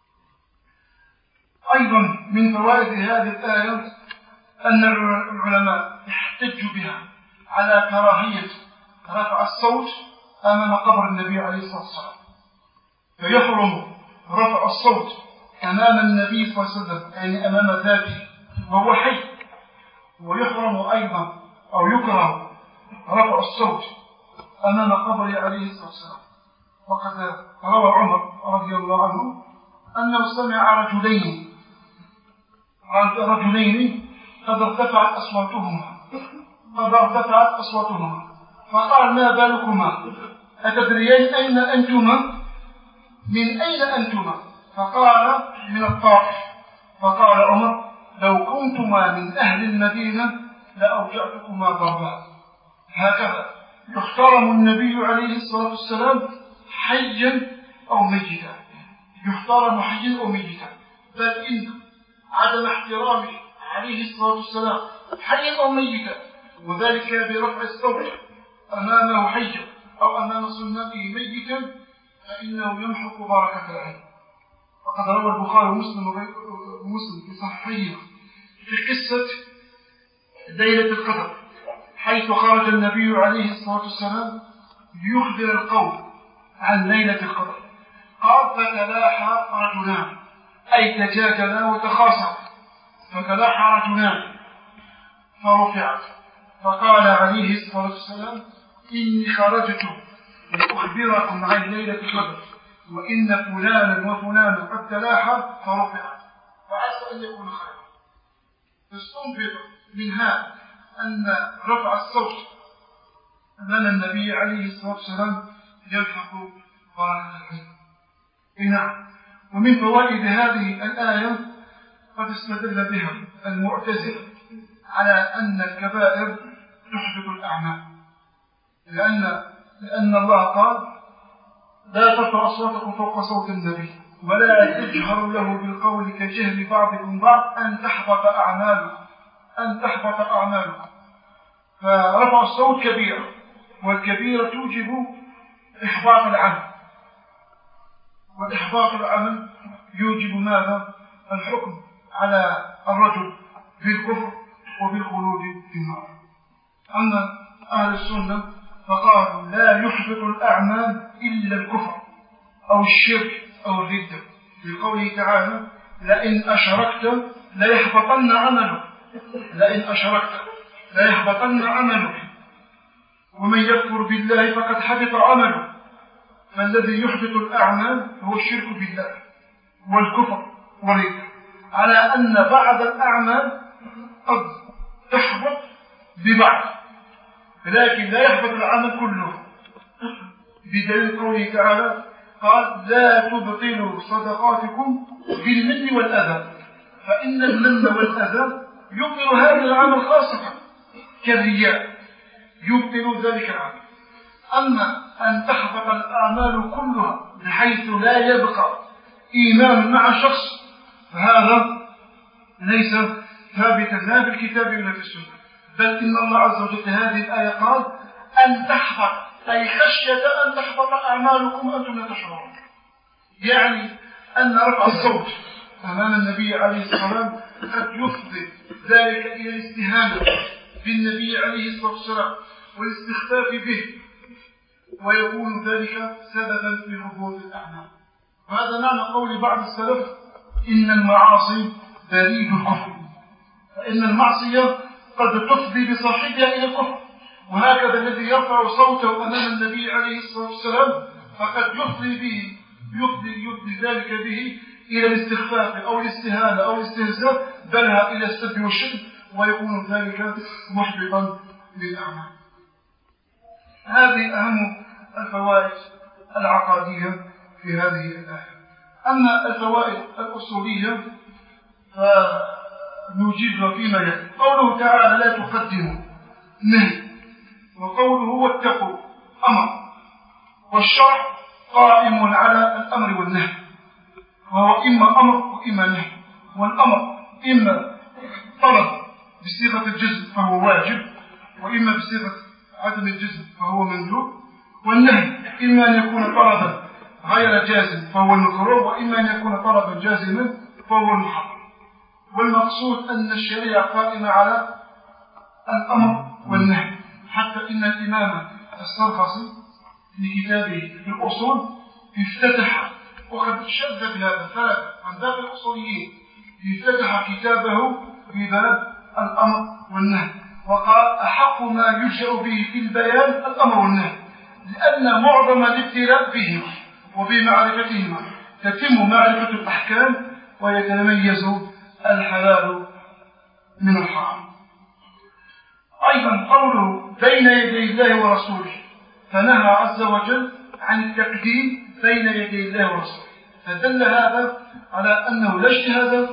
أيضا من فوائد هذه الآية أن العلماء احتجوا بها على كراهية رفع الصوت أمام قبر النبي عليه الصلاة والسلام، فيحرم رفع الصوت أمام النبي صلى الله عليه وسلم يعني أمام ذاته وهو حي، ويحرم أيضا أو يكره رفع الصوت أمام قبره عليه الصلاة والسلام. وقد روى عمر رضي الله عنه أنه سمع رجلين قد ارتفعت أصواتهما فقال ما بالكما أتدريين أين أنتما؟ من أين أنتما؟ فقال من الطائف. فقال عمر لو كنتما من أهل المدينة لأوجعتكما ضربا. هكذا يحترم النبي عليه الصلاة والسلام حيا أو ميتا، يحترم حيا أو ميتا، بل إن عدم احترامه عليه الصلاة والسلام حيا أو ميتا، وذلك برفع الصوت أمامه حيا أو أمام سنته ميتا، فإنه يمحق بركة العلم. وقد روى البخاري ومسلم في صحيحه في قصة ليلة القدر، حيث خرج النبي عليه الصلاة والسلام ليخبر القوم عن ليلة القدر. قال فتلاحى رجلان، أي تجادلا وتخاصما، فتلاحى رجلان فرفعت، فقال عليه الصلاة والسلام إني خرجت لأخبركم عن ليلة القدر وإن فلانا وفلانا قد تلاحى فرفع وعسى أن يكون خيرا. فاستنبط من هذا أن رفع الصوت أمام النبي عليه الصلاة والسلام يلحق بركة العلم. نعم. ومن فوائد هذه الآية قد استدل بها المعتزلة على أن الكبائر تحبط الأعمال، لأن الله قال لا ترفعوا أصواتكم فوق صوت النبي ولا تجهروا له بالقول كجهل بعضكم بعض أن تحبط أعمالكم. فرفع الصوت كبيرة، والكبيرة توجب إحباط العمل، والإحباط العمل يوجب ماذا؟ الحكم على الرجل بالكفر وبالخلود في النار. أما أهل السنة فقالوا لا يحبط الأعمال إلا الكفر أو الشرك أو الردة، في قوله تعالى لئن أشركت ليحبطن عملك ومن يكفر بالله فقد حبط عمله. فالذي يحبط الأعمال هو الشرك بالله والكفر والردة، على أن بعض الأعمال قد تحبط ببعض لكن لا يحبط العمل كله، بدليل قوله تعالى قال لا تبطلوا صدقاتكم بالمن والأذى، فإن المن والأذى يبطل هذا العمل خاصة كالرياء، يبطل ذلك العمل. أما أن تحبط الأعمال كلها بحيث لا يبقى إيمان مع شخص فهذا ليس ثابتا لا في الكتاب ولا في السنة، بل إن الله عز وجل هذه الآية قال أن تحبط، أي خشية أن تحبط أعمالكم وأنتم لا تشعرون. يعني أن رفع الصوت أمام النبي عليه الصلاة والسلام قد يفضي ذلك إلى الاستهانة بالنبي عليه الصلاة والسلام والاستخفاف به، ويكون ذلك سببا في هبوط الأعمال. وهذا معنى قول بعض السلف إن المعاصي بريد الكفر، فإن المعصية قد تفضي بصاحبها إلى الكفر. وهكذا الذي يرفع صوته أمام النبي عليه الصلاة والسلام فقد يفضي ذلك به إلى الاستخفاف أو الاستهانة أو الاستهزاء، بل إلى السب والشتم، ويكون ذلك محبطا للأعمال. هذه أهم الفوائد العقادية في هذه الآية. أما الفوائد الأصولية فنوجدها فيما يلي. قوله تعالى لا تقدموا نهي، وقوله واتقوا أمر، والشرع قائم على الأمر والنهي، وهو إما أمر وإما نهي. والأمر إما طلب بصيغة الجزم فهو واجب، وإما بصيغة عدم الجزم فهو مندوب. والنهي إما أن يكون طلبا غير جازم فهو المكروه، وإما أن يكون طلبا جازما فهو المحرم. والمقصود أن الشريعة قائمة على الأمر والنهي، حتى إن الإمام السرخسي في كتابه في الأصول افتتح، وقد شد بهذا فرق عن باقي الأصوليين، افتتح كتابه بباب الأمر والنهي، وقال أحق ما يلجأ به في البيان الأمر والنهي، لأن معظم الابتلاء بهما وبمعرفتهما تتم معرفة الأحكام ويتميز الحلال من الحرام. أيضا قوله بين يدي الله ورسوله، فنهى عز وجل عن التقديم بين يدي الله ورسوله، فدل هذا على أنه لا اجتهاد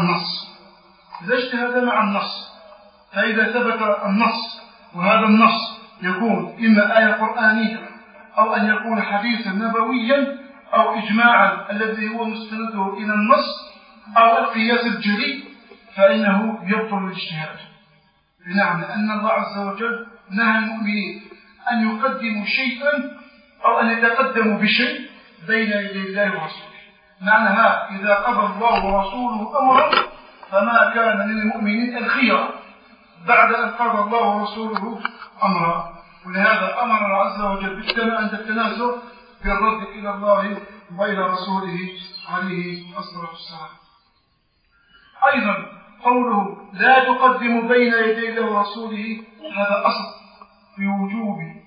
مع النص. فإذا ثبت النص، وهذا النص يكون إما آية قرآنية أو أن يكون حديثا نبويا أو إجماعا الذي هو مستنده إلى النص أو القياس الجلي، فإنه يبطل الاجتهاد. بمعنى أن الله عز وجل نهى المؤمنين أن يقدموا شيئا أو أن يتقدموا بشيء بين يدي الله ورسوله. معناها إذا قضى الله ورسوله أمرا فما كان للمؤمنين الخيار بعد أن قضى الله ورسوله أمرا. ولهذا أمر عز وجل عند التنازع بالرد إلى الله وإلى رسوله عليه الصلاة والسلام. أيضا قوله لا تقدموا بين يدي الله ورسوله، هذا أصل في وجوب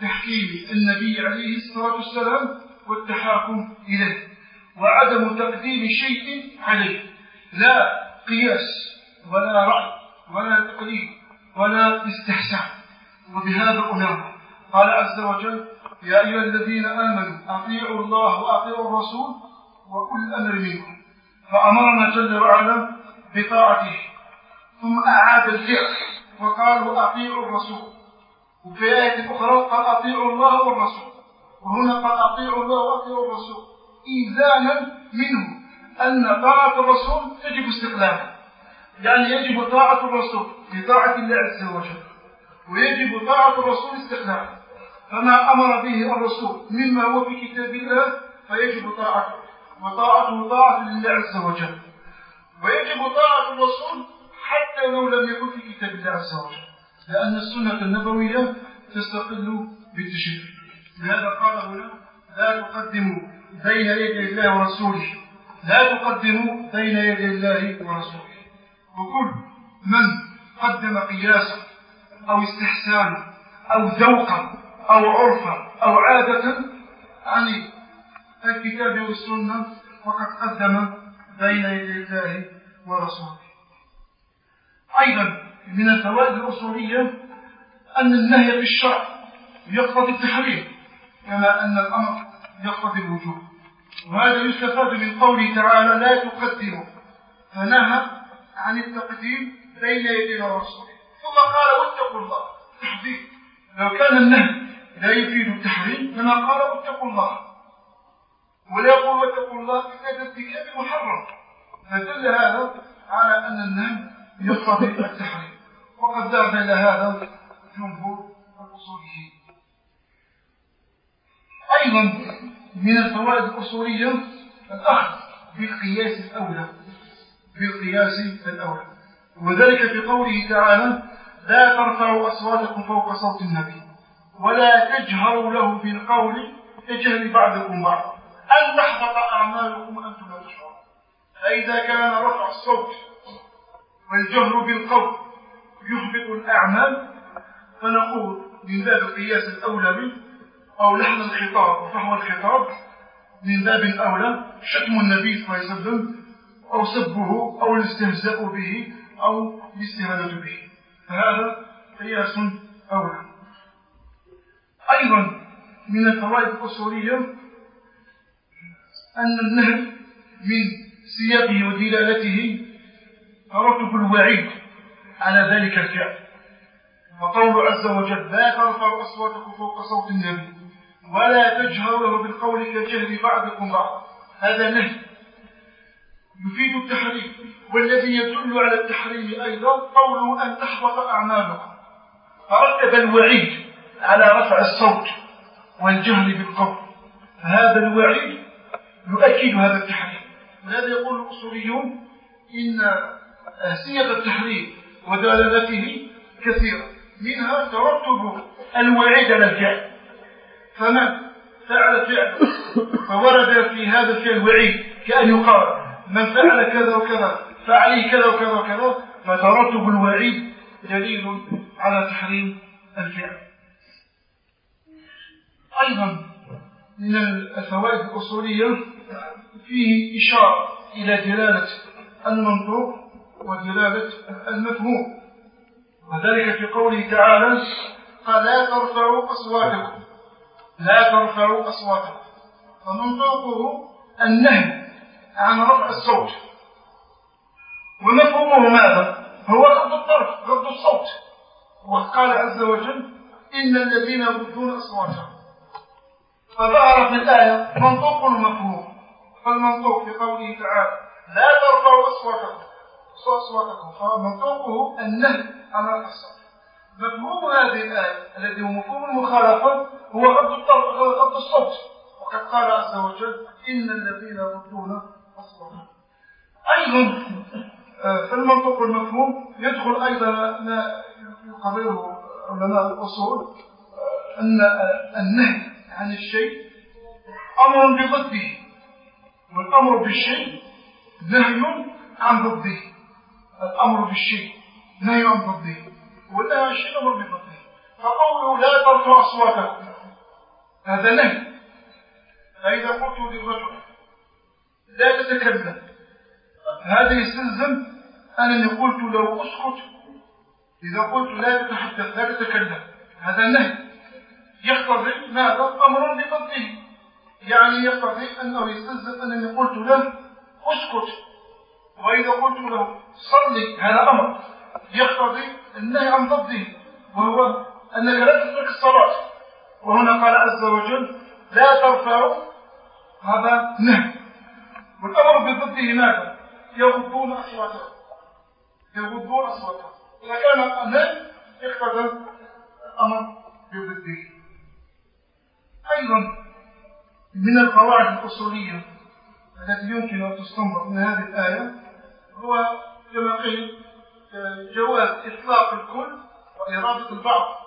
تحكيم النبي عليه الصلاة والسلام والتحاكم إليه، وعدم تقديم شيء عليه، لا قياس ولا رأي ولا تقليد ولا استحسان. وبهذا أمرنا. قال عز وجل: يا أيها الذين آمنوا أطيعوا الله وأطيعوا الرسول وأولي الأمر منكم. فأمرنا جل وعلا بطاعته، ثم أعاد الفعل وقال: وأطيعوا الرسول. وفي آية أخرى قال: أطيعوا الله والرسول. وهنا قال: أطيعوا الله وأطيعوا الرسول، إيذانا منه أن طاعة الرسول تجب استقلالا، يعني يجب طاعة الرسول بطاعة الله عز وجل، ويجب طاعة الرسول استقلالا. فما أمر به الرسول مما هو في كتاب الله فيجب طاعته، وطاعته طاعة لله عز وجل. ويجب طاعة الرسول حتى لو لم يكن في كتاب الله عز وجل، لأن السنة النبوية تستقل بالتشريع. لهذا قال هنا: لا تقدموا بين يدي الله ورسوله، لا تقدموا بين يدي الله ورسوله. وكل من قدم قياسا أو استحسانا أو ذوقا أو عرفا أو عادة عن الكتاب والسنة فقد قدم بين يدي الله ورسوله. أيضا من الفوائد الأصولية أن النهي في الشرع يقتضي التحريم، كما أن الأمر يقتضي الوجوب. وهذا يستفاد من قوله تعالى: لا تقدموا، فنهى عن التقديم بين يدي رسوله، ثم قال: واتقوا الله، تحذير. لو كان النهي لا يفيد التحريم لما قال: واتقوا الله، ولا يقول: واتقوا الله إلا بارتكاب محرم. فدل هذا على أن النهي يقتضي التحريم، وقد ذهب إلى هذا جمهور الأصوليين. أيضا من الفوائد الأصولية الأخذ بالقياس الأولى، وذلك في قوله تعالى: لا ترفعوا أصواتكم فوق صوت النبي ولا تجهروا له بالقول كجهر بعضكم بعضا أن تحبط أعمالكم وأنتم لا تشعرون. فإذا كان رفع الصوت والجهر بالقول يحبط الأعمال، فنقول من باب القياس الأولوي أو لحن الخطاب وفحوى الخطاب من باب أولى شتم النبي صلى الله عليه وسلم أو سبه أو الاستهزاء به أو الاستهانة به، فهذا قياس أولى. أيضا من الفوائد الأصولية أن النهي من سياقه ودلالته ترتب الوعيد على ذلك الفعل. وقول عز وجل: لا ترفعوا أصواتكم فوق صوت النبي ولا تجهروا له بالقول كجهر بعضكم بعضا، هذا نهي يفيد التحريم. والذي يدل على التحريم أيضا قوله: أن تحبط أعمالكم، فرتب الوعيد على رفع الصوت والجهر بالقول، فهذا الوعيد يؤكد هذا التحريم. ولهذا يقول الأصوليون إن صيغ التحريم ودلالته كثيرة، منها ترتب الوعيد على الفعل، فمن فعل فعل فورد في هذا الفعل وعيد، كأن يقال: من فعل كذا وكذا فعليه كذا وكذا وكذا، فترتب الوعيد دليل على تحريم الفعل. أيضا من الفوائد الأصولية فيه إشارة إلى دلالة المنطوق ودلالة المفهوم، وذلك في قوله تعالى: قال: لا ترفعوا أصواتكم، لا ترفعوا أصواتكم. فمنطوقه النهي عن رفع الصوت، ومفهومه ماذا؟ هو غض الطرف، غض الصوت. وقال عز وجل: إن الذين يغضون أصواتهم. فظهر في الآية منطوق ومفهوم. فالمنطوق في قوله تعالى: لا ترفعوا أصواتكم، فمنطوقه النهي عن رفع الصوت. مفهوم هذه الآية الذي هو مفهوم المخالفة هو غض الطرف، غض الصوت. وقد قال عز وجل: إن الذين يغضون أصواتهم. أيضا في المنطوق والمفهوم يدخل أيضا ما يقرره علماء الأصول أن النهي عن الشيء أمر بضده، والأمر بالشيء نهي عن ضده. الأمر بالشيء نهي عن ضده، والنهي عن الشيء أمر بضده. فقوله: لا ترفعوا أصواتكم هذا نهي. فإذا قلت للرجل لا تتكلم هذا يستلزم أنني قلت له اسكت. إذا قلت لا تتحدث لا تتكلم هذا نهي يقتضي ماذا؟ أمر بضده، يعني يقتضي أنه يستلزم أنني قلت له اسكت. وإذا قلت له صلي هذا أمر يقتضي النهي عن ضده، وهو أنك لا تترك الصلاة. وهنا قال عز وجل لا ترفعوا، هذا نهي. والأمر بضده ماذا؟ يغضون أصواتهم. إذا كان النهي يقتضي الأمر بضده. أيضا من القواعد الأصولية التي يمكن أن تستنبط من هذه الآية هو كما قيل جواز إطلاق الكل وإرادة البعض.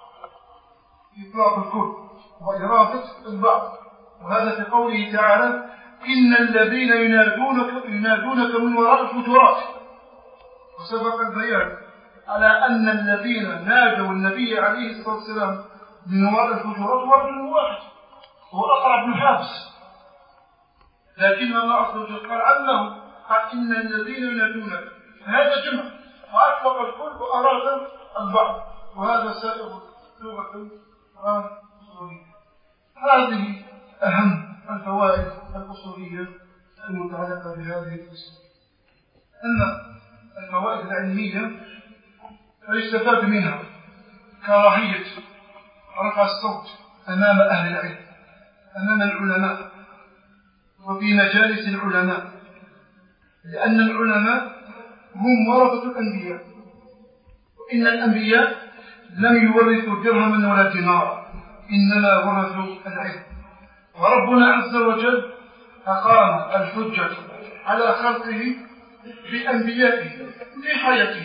وهذا في قوله تعالى إن الذين ينادونك من وراء الحجرات. وسبق البيان على أن الذين نادوا النبي عليه الصلاة والسلام من وراء الحجرات هو رجل واحد، هو أقرع بن حابس. لكن الله عز وجل قال عنه إن الذين ينادونك، هذا جمع وأطلق الكل وأراد البعض، وهذا سائر لغة القرآن الأصولية. هذه أهم الفوائد الأصولية المتعلقة بهذه القصة. أما الفوائد العلمية فيستفاد منها كراهية رفع الصوت أمام أهل العلم، أمام العلماء وفي مجالس العلماء، لأن العلماء هم ورثة الأنبياء، وإن الأنبياء لم يورثوا درهما ولا دينارا، إنما ورثوا العلم. وربنا عز وجل أقام الحجة على خلقه بأنبيائه في حياته،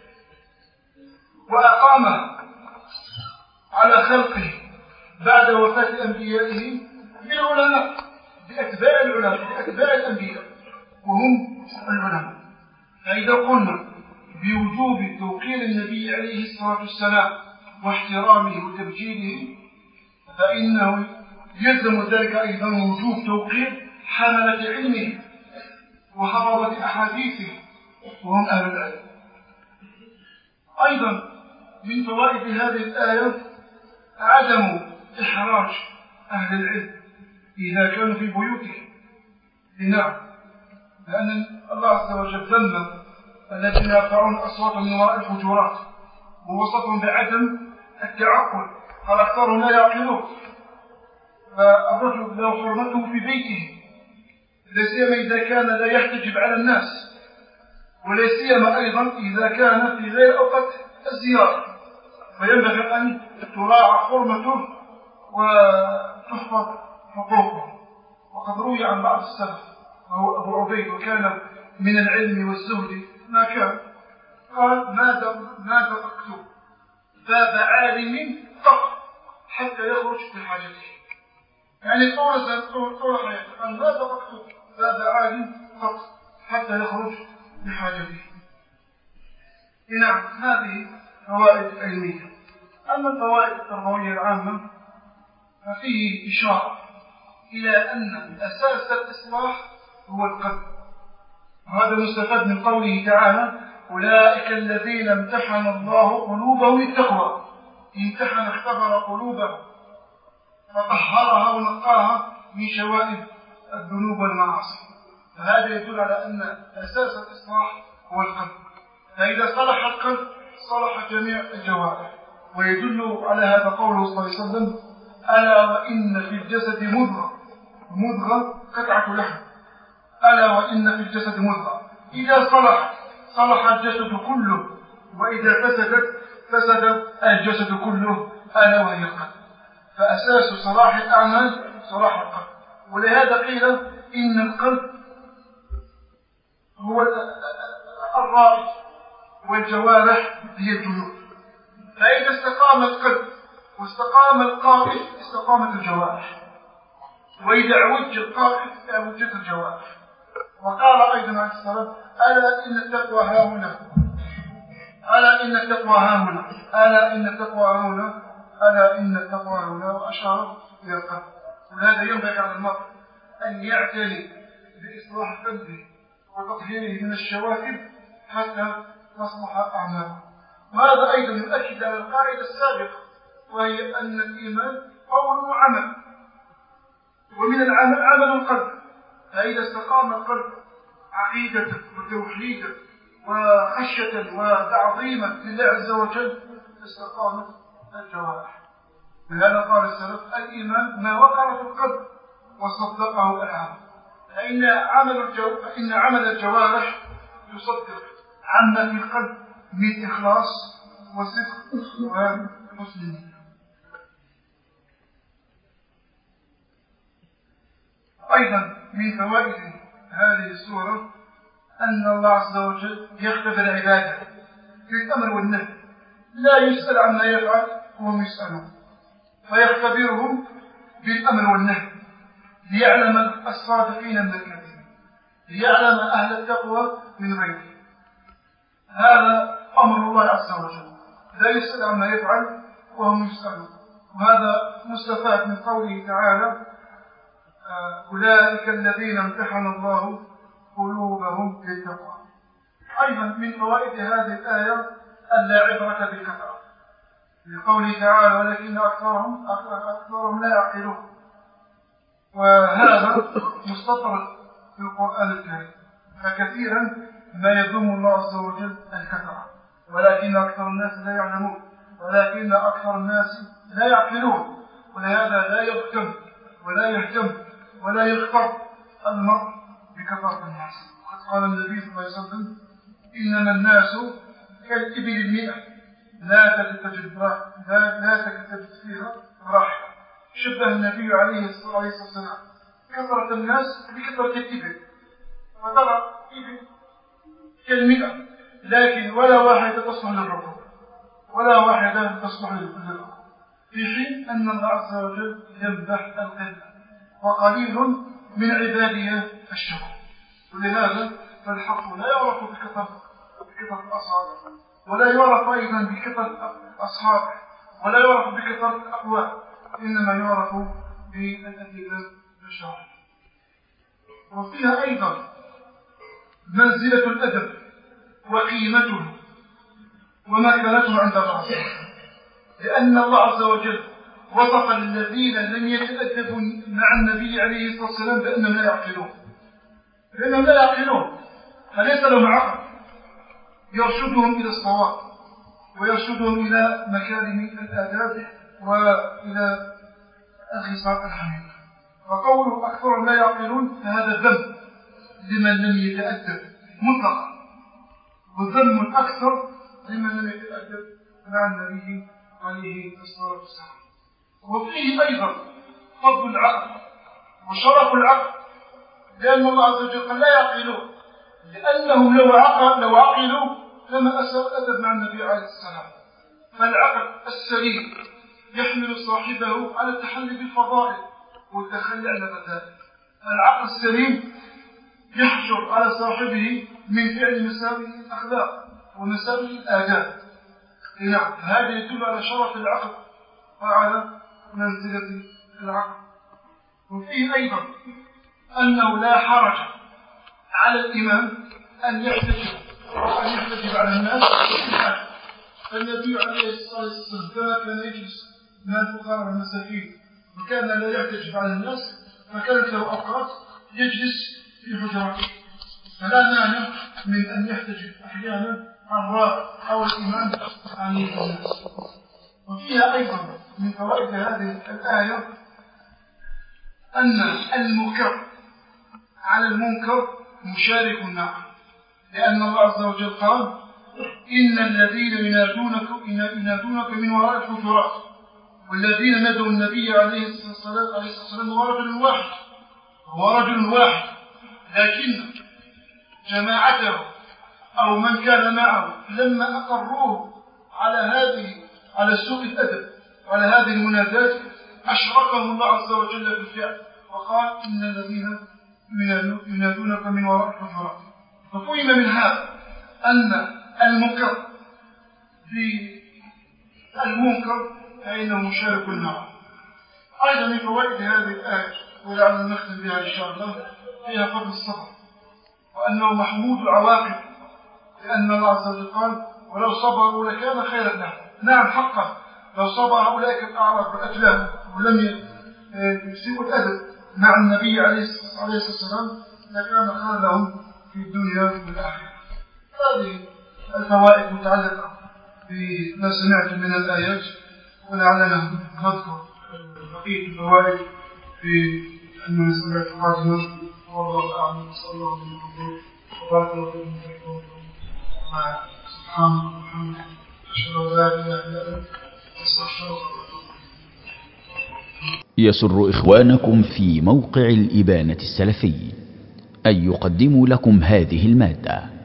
وأقام على خلقه بعد وفاة أنبيائه بالعلماء، بأتباع الأنبياء وهم العلماء. فإذا قلنا بوجوب توقير النبي عليه الصلاة والسلام واحترامه وتبجيله، فإنه يلزم ذلك أيضا وجوب توقير حملة علمه وحفظة أحاديثه وهم أهل العلم. أيضا من فوائد هذه الآية عدم إحراج أهل العلم إذا كانوا في بيوتهم. نعم، لأن الله عز وجل ذم الذين يرفعون أصواتهم من وراء الحجرات ووصفهم بعدم التعقل، قال أكثرهم لا يعقلون. فالرجل له حرمته في بيته، لا سيما إذا كان لا يحتجب على الناس، ولا سيما أيضا إذا كان في غير أوقات الزيارة، فينبغي أن تراعى حرمته وتحفظ حقوقه. وقد روي عن بعض السلف وهو أبو عبيد، وكان من العلم والزهد ما كان، قال ما دققت باب عالم قط حتى يخرج بحاجته، يعني طول حياته قال ما دققت باب عالم قط حتى يخرج بحاجته. نعم، هذه فوائد علمية. أما الفوائد التربوية العامة ففيه إشارة إلى أن أساس الإصلاح هو القلب، وهذا مستفاد من قوله تعالى أولئك الذين امتحن الله قلوبهم للتقوى. امتحن اختبر قلوبهم فطهرها ونقاها من شوائب الذنوب والمعاصي. فهذا يدل على أن أساس الإصلاح هو القلب، فإذا صلح القلب صلح جميع الجوارح. ويدل على هذا قوله صلى الله عليه وسلم ألا وإن في الجسد مضغة قطعة لحم، ألا وإن في الجسد مضغة إذا صلح الجسد كله، وإذا فسد الجسد كله، ألا وهي القلب. فأساس صلاح الأعمال صلاح القلب. ولهذا قيل إن القلب هو الرائد والجوارح هي الجنود. فإذا استقام القلب واستقام القائد استقامت الجوارح، وإذا عوج القائد عوجت الجوارح. وقال أيضا عليه السلام ألا إن التقوى ها هنا، ألا إن التقوى ها هنا، ألا إن التقوى ها هنا، ألا إن التقوى ها هنا، وأشار إلى القلب. وهذا ينبغي على المرء أن يعتني بإصلاح قلبه وتطهيره من الشوائب حتى تصلح أعماله. وهذا أيضا يؤكد على القاعدة السابقة، وهي أن الإيمان قول وعمل، ومن العمل عمل القلب. فإذا استقام القلب عقيدة وتوحيدا وخشية وتعظيما لله عز وجل استقامت الجوارح. لهذا قال السلف: الإيمان ما وقر في القلب وصدقه العمل. فإن عمل الجوارح يصدق عما في القلب من إخلاص وصدق وحسن النية. أيضا من فوائد هذه السورة أن الله عز وجل يختبر عباده في الأمر والنهي، لا يسأل عما يفعل وهم يسألون، فيختبرهم بالأمر والنهي ليعلم الصادقين من الكاذبين، ليعلم أهل التقوى من غيره. هذا أمر الله عز وجل، لا يسأل عما يفعل وهم يسألون. وهذا مستفاد من قوله تعالى: أولئك الذين امتحن الله قلوبهم للتقوى. أيضا من فوائد هذه الآية ألا عبرة بالكثرة، لقوله تعالى: ولكن أكثرهم لا يعقلون. وهذا مستطرد في القرآن الكريم، فكثيرا ما يذم الله عز وجل الكثرة، ولكن أكثر الناس لا يعلمون، ولكن أكثر الناس لا يعقلون. ولهذا لا يغتم ولا يهتم ولا يغتر المرء بكثرة الناس. وقد قال النبي صلى الله عليه وسلم: إنما الناس كالإبل المئة لا تكتجد فيها راحة. شبه النبي عليه الصلاة والسلام كثرة الناس بكثرة الإبل، فترى إبل كالمئة لكن ولا واحدة تصلح للركوب، ولا واحدة تصلح للركوب، في حين أن الله عز وجل يمدح القلة، وقليل من عباده الشكور. ولهذا فالحق لا يعرف بكثرة الأصابع، ولا يعرف أيضا بكثرة أصحابه، ولا يعرف بكثرة الأقوال، إنما يعرف بالأدلة الشرعية. وفيها أيضا منزلة الأدب وقيمته ومكانته عند الله عز وجل، لأن الله عز وجل وصف الذين لم يتأدبوا مع النبي عليه الصلاة والسلام بأنهم لا يعقلون، لأنهم لا يعقلون، فليس لهم عقل يرشدهم إلى الصواب ويرشدهم إلى مكارم الآداب وإلى الخصال الحميدة. وقوله أكثر لا يعقلون فهذا ذم لمن لم يتأدب مطلقا، وذم أكثر لمن لم يتأدب مع النبي عليه الصلاة والسلام. وفيه أيضا فضل العقل وشرف العقل، لأن الله عز وجل قال لا يعقلون، لأنهم لو عقلوا لما أسأل الأدب مع النبي عليه السلام. فالعقل السليم يحمل صاحبه على التحلي بالفضائل والتخلي عن الرذائل. العقل السليم يحجر على صاحبه من فعل مساوئ الأخلاق ومساوئ الآداب. نعم، هذا يدل على شرف العقل وعلى منزلة العقل. وفيه أيضا أنه لا حرج على الإمام أن يحتجب على الناس. فالنبي عليه الصلاة والسلام كما كان يجلس مع الفقراء والمساكين وكان لا يحتجب على الناس، فكانت له أوقات يجلس في حجراته، فلا مانع من أن يحتجب أحيانا الراعي أو الإمام عن الناس. وفيها أيضا من فوائد هذه الآية أن المنكر على المنكر مشارك معه، لأن الله عز وجل قال: إن الذين ينادونك من وراء الحجرات، والذين نادوا النبي عليه الصلاة والسلام هو رجل واحد، لكن جماعته أو من كان معه لما أقروه على سوء الأدب وعلى هذه المنادات أشركهم الله عز وجل بالفعل، وقال: إن الذين ينادونك من وراء الحجرات. ففهم من هذا أن المنكر في المنكر فإنه مشارك معه. أيضا من فوائد هذه الآية ولعلنا نختم بها إن شاء الله فيها فضل الصبر، وأنه محمود العواقب، لأن الله عز وجل قال ولو صبروا لكان خيرا لهم. نعم حقا لو صبر أولئك الأعراب وأتلاهم ولم يسيئوا الأدب مع النبي عليه الصلاة والسلام لكان خيرا لهم في الدنيا والآخرة. هذه الفوائد متعلقة بما سمعت من الآيات، ولعلنا نذكر بقية الفوائد في المناسبات القادمة. والله أعلم. صلى الله عليه وسلم وبارك الله فيكم. سبحانك وبحمدك أشهد أن لا إله إلا أنت أستغفرك. يسر إخوانكم في موقع الإبانة السلفي أن يقدموا لكم هذه المادة.